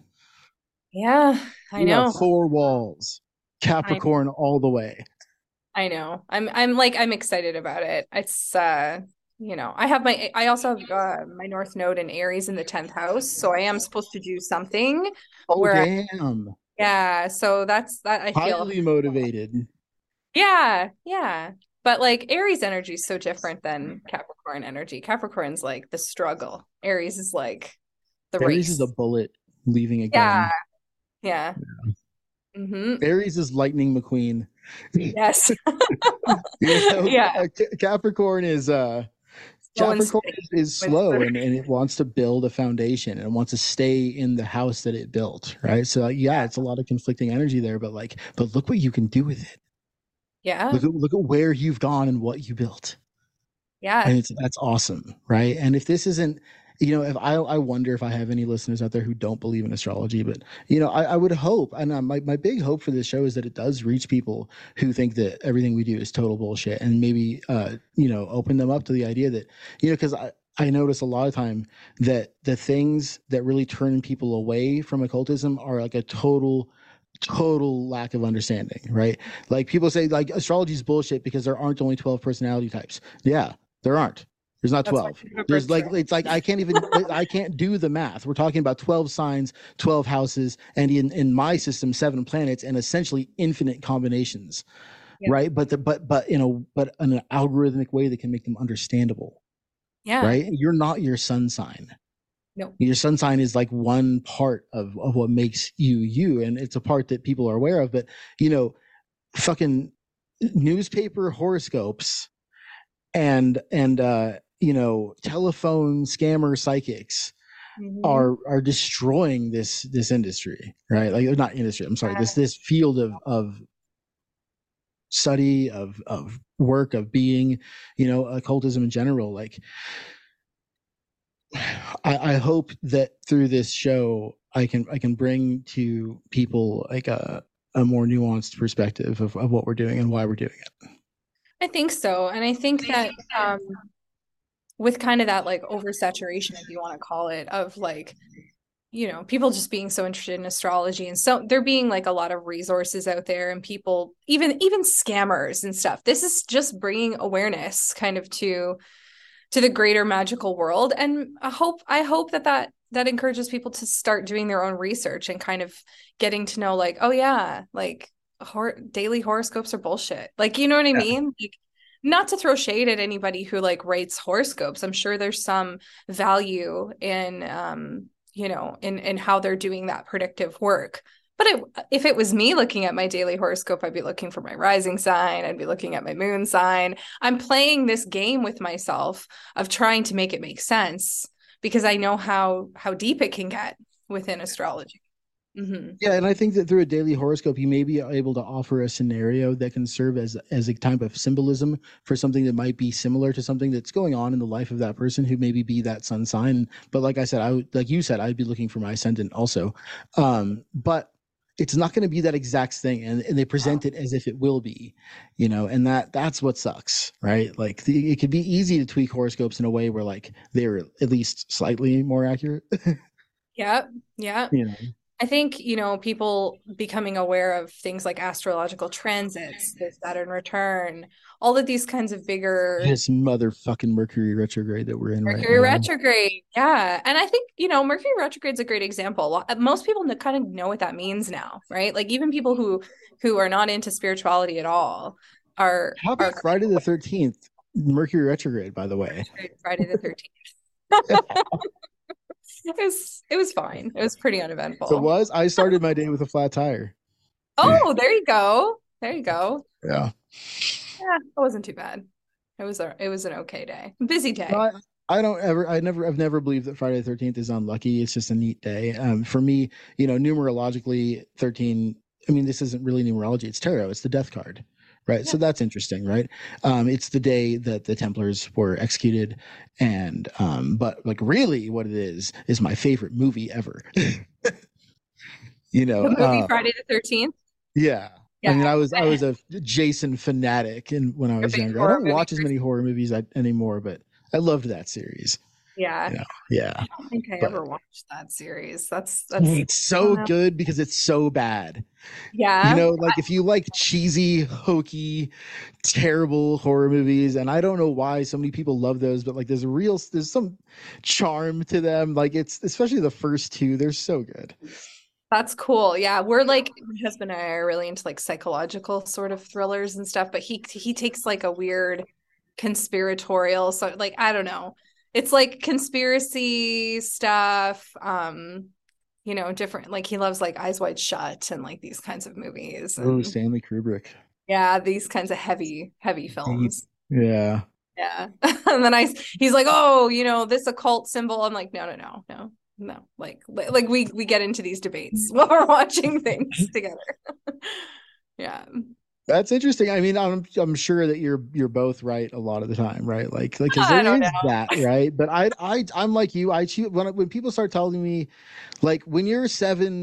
Yeah, I you know. Four walls, Capricorn all the way. I know. I'm I'm like, I'm excited about it. It's, uh, you know, I have my, I also have uh, my North Node in Aries in the tenth house. So I am supposed to do something. Oh, where damn. I, Yeah, so that's that I feel highly motivated. Yeah, yeah. But like Aries energy is so different than Capricorn energy. Capricorn's like the struggle. Aries is like the Aries race. is a bullet leaving a yeah. gun. Yeah. Yeah. Mm-hmm. Aries is Lightning McQueen. Yes. You know, yeah. Capricorn is uh Capricorn is, is slow and, and it wants to build a foundation and it wants to stay in the house that it built, right? So like, yeah, it's a lot of conflicting energy there, but like, but look what you can do with it. Yeah. Look at look at where you've gone and what you built. Yeah. And it's that's awesome, right? And if this isn't, you know, if I I wonder if I have any listeners out there who don't believe in astrology, but you know, I, I would hope, and my my big hope for this show is that it does reach people who think that everything we do is total bullshit, and maybe uh, you know, open them up to the idea that, you know, because I I notice a lot of time that the things that really turn people away from occultism are like a total total lack of understanding, right? Like people say like astrology is bullshit because there aren't only twelve personality types. Yeah, there aren't. There's not twelve. There's like it's like I can't even I can't do the math. We're talking about twelve signs, twelve houses, and in in my system seven planets and essentially infinite combinations. Yeah. Right? But the but but in a but in an algorithmic way that can make them understandable. Yeah. Right? You're not your sun sign. No. Your sun sign is like one part of of what makes you you, and it's a part that people are aware of, but you know, fucking newspaper horoscopes and and uh you know, telephone scammer psychics mm-hmm. are are destroying this this industry, right? Like not industry. I'm sorry. This this field of of study of of work of being, you know, occultism in general. Like, I, I hope that through this show, I can I can bring to people like a a more nuanced perspective of of what we're doing and why we're doing it. I think so, and I think that. Um, with kind of that like oversaturation, if you want to call it, of like, you know, people just being so interested in astrology, and so there being like a lot of resources out there, and people, even even scammers and stuff. This is just bringing awareness kind of to to the greater magical world, and I hope I hope that that that encourages people to start doing their own research and kind of getting to know like, oh yeah, like hor- daily horoscopes are bullshit. Like, you know what I yeah. mean? Like, not to throw shade at anybody who like writes horoscopes. I'm sure there's some value in, um, you know, in, in how they're doing that predictive work. But it, if it was me looking at my daily horoscope, I'd be looking for my rising sign. I'd be looking at my moon sign. I'm playing this game with myself of trying to make it make sense because I know how, how deep it can get within astrology. Mm-hmm. Yeah, and I think that through a daily horoscope, you may be able to offer a scenario that can serve as as a type of symbolism for something that might be similar to something that's going on in the life of that person who maybe be that sun sign. But like I said, I would, like you said, I'd be looking for my ascendant also. Um, but it's not going to be that exact thing, and, and they present it as if it will be, you know, and that that's what sucks, right? Like the, it could be easy to tweak horoscopes in a way where like they're at least slightly more accurate. yeah, yeah. You know. I think, you know, people becoming aware of things like astrological transits, the Saturn return, all of these kinds of bigger... This motherfucking Mercury retrograde that we're in Mercury right now. retrograde, yeah. And I think, you know, Mercury retrograde is a great example. Most people kind of know what that means now, right? Like even people who who are not into spirituality at all are... How about are, Friday the thirteenth? Mercury retrograde, by the way. Friday the thirteenth. It was it was fine. It was pretty uneventful. So it was. I started my day with a flat tire. Oh, there you go. There you go. Yeah. Yeah, it wasn't too bad. It was a it was an okay day. Busy day. I, I don't ever I never I've never believed that Friday the thirteenth is unlucky. It's just a neat day. Um for me, you know, numerologically thirteen, I mean this isn't really numerology, it's tarot, it's the death card. Right. Yeah. So that's interesting, right? Um, it's the day that the Templars were executed. And um, but like really what it is, is my favorite movie ever. You know, the movie uh, Friday the thirteenth. Yeah. yeah. I mean, I was I was a Jason fanatic and when I was younger. I don't watch as many horror movies anymore, but I loved that series. Yeah. You know, yeah. I don't think I but, ever watched that series. That's that's it's so good because it's so bad. Yeah. You know, like if you like cheesy, hokey, terrible horror movies, and I don't know why so many people love those, but like there's a real there's some charm to them. Like it's especially the first two, they're so good. That's cool. Yeah. We're like my husband and I are really into like psychological sort of thrillers and stuff, but he he takes like a weird conspiratorial, so like I don't know. It's like conspiracy stuff, um, you know, different, like he loves like Eyes Wide Shut and like these kinds of movies. And, oh, Stanley Kubrick. Yeah, these kinds of heavy, heavy films. Yeah. Yeah. And then I, he's like, oh, you know, this occult symbol. I'm like, no, no, no, no, no. Like, like we, we get into these debates while we're watching things together. Yeah. That's interesting. I mean, I'm I'm sure that you're you're both right a lot of the time, right? Like like because there is know. that, right? But I I I'm like you. I choose when when people start telling me, like when you're seven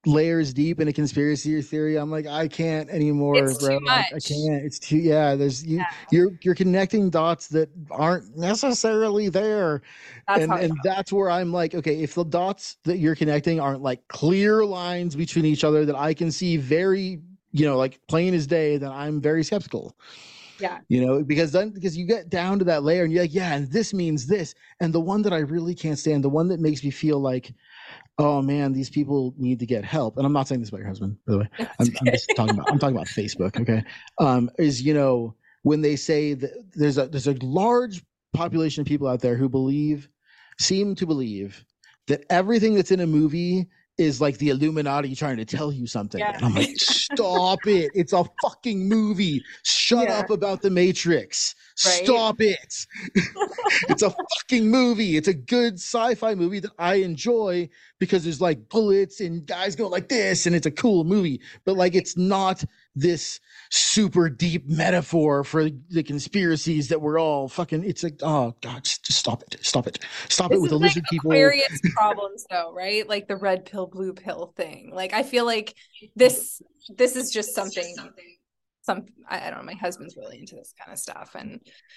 layers deep in a conspiracy theory, I'm like, I can't anymore, It's bro. too I, I much. can't. It's too yeah. There's you. Yeah, You're you're connecting dots that aren't necessarily there, that's and how I and that's where I'm like, okay, if the dots that you're connecting aren't like clear lines between each other that I can see very, you know, like plain as day, then I'm very skeptical. Yeah. You know, because then because you get down to that layer and you're like, yeah, and this means this, and the one that I really can't stand, the one that makes me feel like, oh man, these people need to get help. And I'm not saying this about your husband, by the way. I'm, I'm just talking about I'm talking about Facebook. Okay, um, is you know when they say that there's a there's a large population of people out there who believe, seem to believe that everything that's in a movie is like the Illuminati trying to tell you something. Yeah. And I'm like, stop it. It's a fucking movie. Shut Yeah. up about the Matrix. Right. Stop it. It's a fucking movie. It's a good sci-fi movie that I enjoy because there's like bullets and guys go like this and it's a cool movie. But like, it's not this super deep metaphor for the conspiracies that we're all fucking, it's like, oh God, just, just stop it. Stop it. Stop This it with is the like lizard people. Aquarius problems though, right? Like the red pill, blue pill thing. Like I feel like this this is just something some I, I don't know, my husband's really into this kind of stuff. And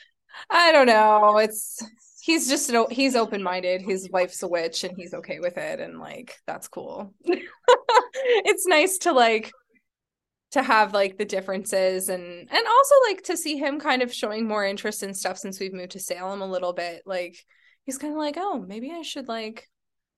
I don't know. It's he's just he's open-minded. His wife's a witch and he's okay with it. And like that's cool. It's nice to like to have like the differences and and also like to see him kind of showing more interest in stuff since we've moved to Salem a little bit. Like he's kind of like, oh, maybe I should like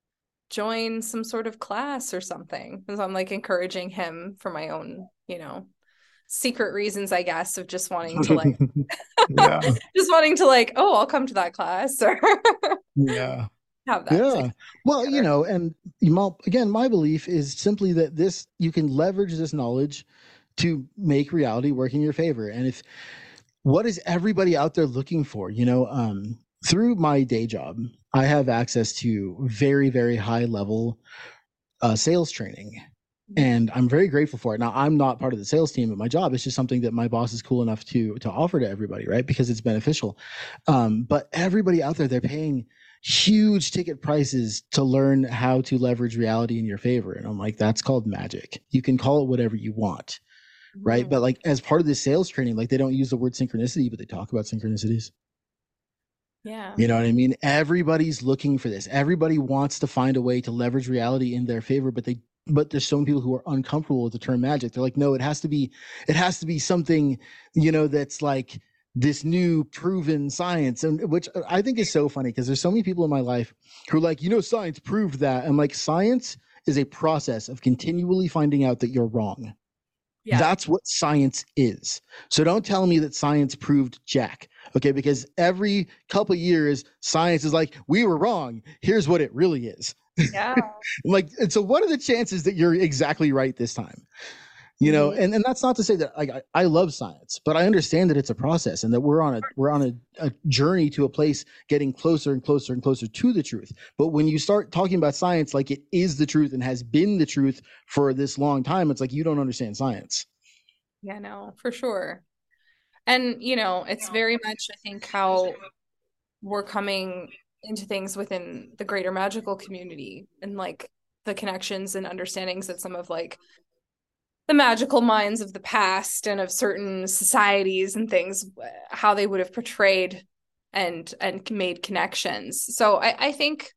join some sort of class or something. Because I'm like encouraging him for my own, you know, secret reasons, I guess, of just wanting to like yeah. just wanting to like, oh, I'll come to that class or yeah. have that. Yeah. Well, together. You know, and again, my belief is simply that this, you can leverage this knowledge to make reality work in your favor. And if, what is everybody out there looking for? You know, um, through my day job, I have access to very, very high level uh, sales training. And I'm very grateful for it. Now, I'm not part of the sales team at my job. It's just something that my boss is cool enough to to offer to everybody, right? Because it's beneficial. Um, but everybody out there, they're paying huge ticket prices to learn how to leverage reality in your favor. And I'm like, that's called magic. You can call it whatever you want, right? Mm-hmm. But like as part of this sales training, like they don't use the word synchronicity, but they talk about synchronicities. Yeah. You know what I mean? Everybody's looking for this. Everybody wants to find a way to leverage reality in their favor, but they but there's so many people who are uncomfortable with the term magic. They're like, no, it has to be, it has to be something, you know, that's like this new proven science. And which I think is so funny because there's so many people in my life who are like, you know, science proved that. I'm like, science is a process of continually finding out that you're wrong. Yeah. That's what science is. So don't tell me that science proved jack. Okay. Because every couple of years, science is like, we were wrong. Here's what it really is. Yeah. Like, and so what are the chances that you're exactly right this time? You know, mm-hmm. and, and that's not to say that like I, I love science, but I understand that it's a process and that we're on a we're on a, a journey to a place getting closer and closer and closer to the truth. But when you start talking about science like it is the truth and has been the truth for this long time, it's like you don't understand science. Yeah, no, for sure. And you know, it's very much I think how we're coming into things within the greater magical community and like the connections and understandings that some of like the magical minds of the past and of certain societies and things, how they would have portrayed and and made connections. So I, I think,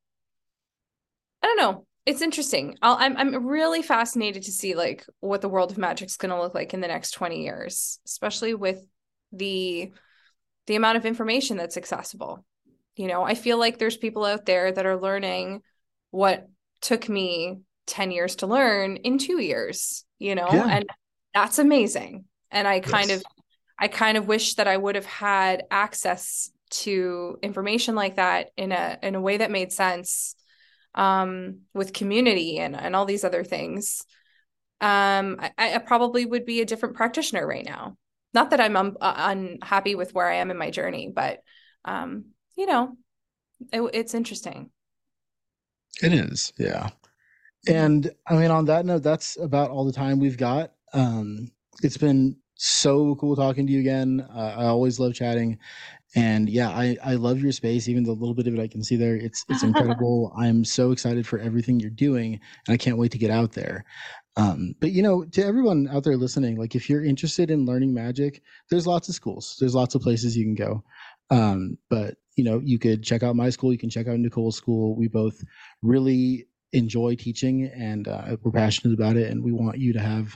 I don't know, it's interesting. I'll, I'm I'm really fascinated to see like what the world of magic is going to look like in the next twenty years, especially with the the amount of information that's accessible. You know, I feel like there's people out there that are learning what took me ten years to learn in two years, you know, yeah. And that's amazing. And I kind yes. of, I kind of wish that I would have had access to information like that in a, in a way that made sense, um, with community and, and all these other things. Um, I, I probably would be a different practitioner right now. Not that I'm un- unhappy with where I am in my journey, but, um, you know, it, it's interesting. It is. Yeah. And I mean, on that note, that's about all the time we've got. Um, it's been so cool talking to you again. Uh, I always love chatting. And yeah, I, I love your space. Even the little bit of it I can see there, it's it's incredible. I'm so excited for everything you're doing, and I can't wait to get out there. Um, but you know, to everyone out there listening, like if you're interested in learning magic, there's lots of schools, there's lots of places you can go. Um, but you know, you could check out my school, you can check out Nicole's school. We both really enjoy teaching, and uh, we're passionate about it, and we want you to have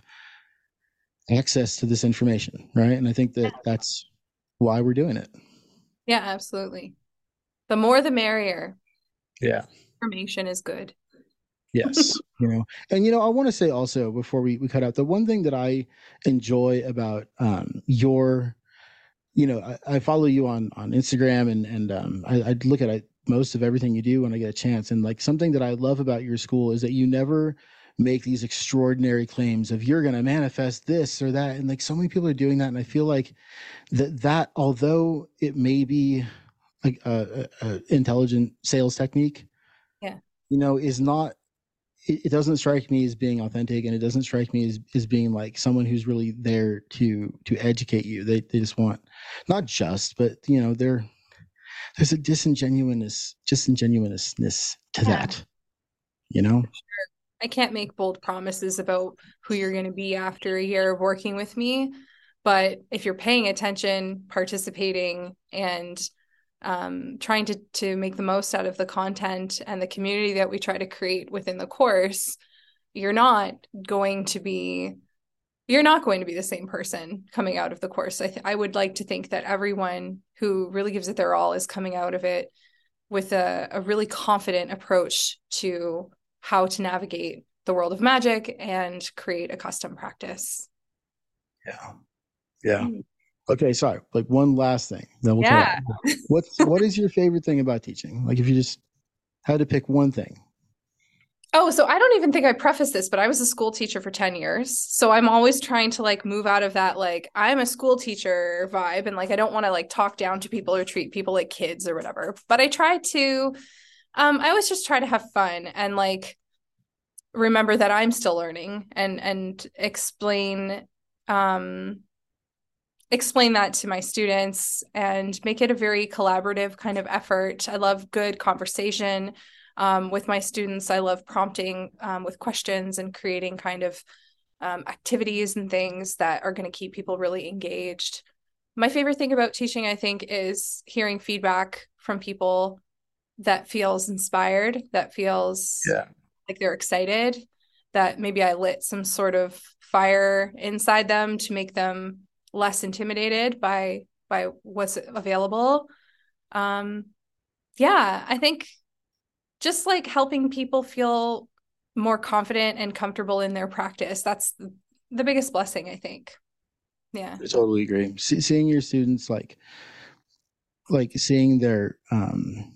access to this information, right? And I think that that's why we're doing it. Yeah, absolutely. The more the merrier. Yeah. Information is good. Yes. You know, and you know, I want to say also before we, we cut out, the one thing that I enjoy about um your, you know, I, I follow you on on Instagram, and and um I, I look at it, most of everything you do when I get a chance. And like something that I love about your school is that you never make these extraordinary claims of you're going to manifest this or that. And like so many people are doing that. And I feel like that, that although it may be like a, a, a intelligent sales technique, yeah, you know, is not, it, it doesn't strike me as being authentic, and it doesn't strike me as, as being like someone who's really there to, to educate you. They, they just want, not just, but you know, they're, there's a disingenuousness, disingenuousness to yeah. that, you know? Sure. I can't make bold promises about who you're going to be after a year of working with me. But if you're paying attention, participating, and um, trying to, to make the most out of the content and the community that we try to create within the course, you're not going to be you're not going to be the same person coming out of the course. I, th- I would like to think that everyone who really gives it their all is coming out of it with a, a really confident approach to how to navigate the world of magic and create a custom practice. Yeah. Yeah. Okay. Sorry. Like one last thing. Then we'll yeah. What's, what is your favorite thing about teaching? Like if you just had to pick one thing. Oh, so I don't even think I prefaced this, but I was a school teacher for ten years. So I'm always trying to like move out of that, like I'm a school teacher vibe. And like, I don't want to like talk down to people or treat people like kids or whatever, but I try to, um, I always just try to have fun and like, remember that I'm still learning and, and explain, um, explain that to my students and make it a very collaborative kind of effort. I love good conversation. Um, with my students, I love prompting um, with questions and creating kind of um, activities and things that are going to keep people really engaged. My favorite thing about teaching, I think, is hearing feedback from people that feels inspired, that feels yeah. like they're excited, that maybe I lit some sort of fire inside them to make them less intimidated by by what's available. Um, yeah, I think just like helping people feel more confident and comfortable in their practice. That's the biggest blessing, I think. Yeah. I totally agree. See, seeing your students, like, like seeing their, um,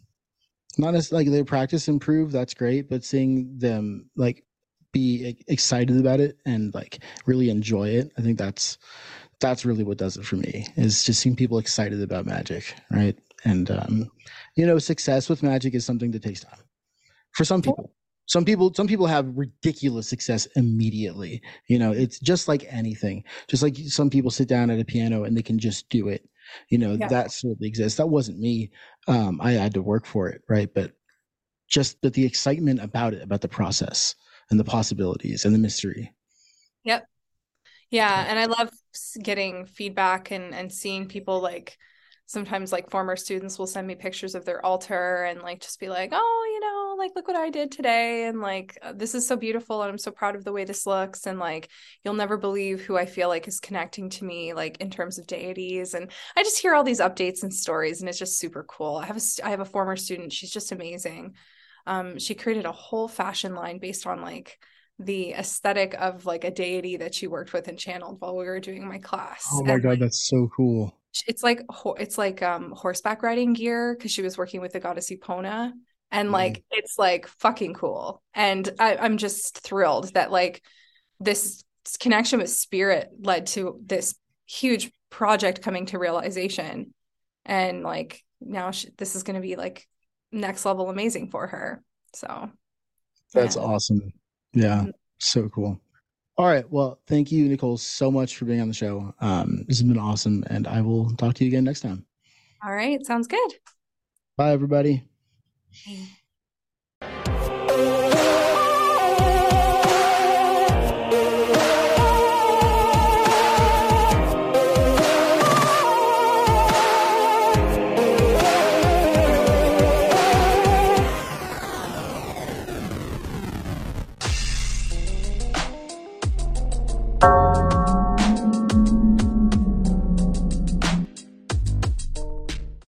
not as like their practice improve, that's great, but seeing them like be excited about it and like really enjoy it, I think that's, that's really what does it for me, is just seeing people excited about magic. Right. And, um, you know, success with magic is something that takes time for some people. Some people, some people have ridiculous success immediately. You know, it's just like anything. Just like some people sit down at a piano and they can just do it. You know, yeah. that certainly exists. That wasn't me. Um, I had to work for it, right? But just but the excitement about it, about the process and the possibilities and the mystery. Yep. Yeah, and I love getting feedback and and seeing people like. Sometimes like former students will send me pictures of their altar and like just be like, oh, you know, like look what I did today, and like this is so beautiful and I'm so proud of the way this looks, and like you'll never believe who I feel like is connecting to me like in terms of deities. And I just hear all these updates and stories, and it's just super cool. I have a I have a former student, she's just amazing. Um, she created a whole fashion line based on like the aesthetic of like a deity that she worked with and channeled while we were doing my class. Oh my and, god, like, that's so cool. It's like it's like um horseback riding gear because she was working with the goddess Epona, and like mm. it's like fucking cool. And I, I'm just thrilled that like this connection with spirit led to this huge project coming to realization, and like now she, this is going to be like next level amazing for her. So that's yeah. awesome. Yeah, mm-hmm. So cool. All right. Well, thank you, Nicole, so much for being on the show. Um, this has been awesome, and I will talk to you again next time. All right. Sounds good. Bye, everybody. Bye.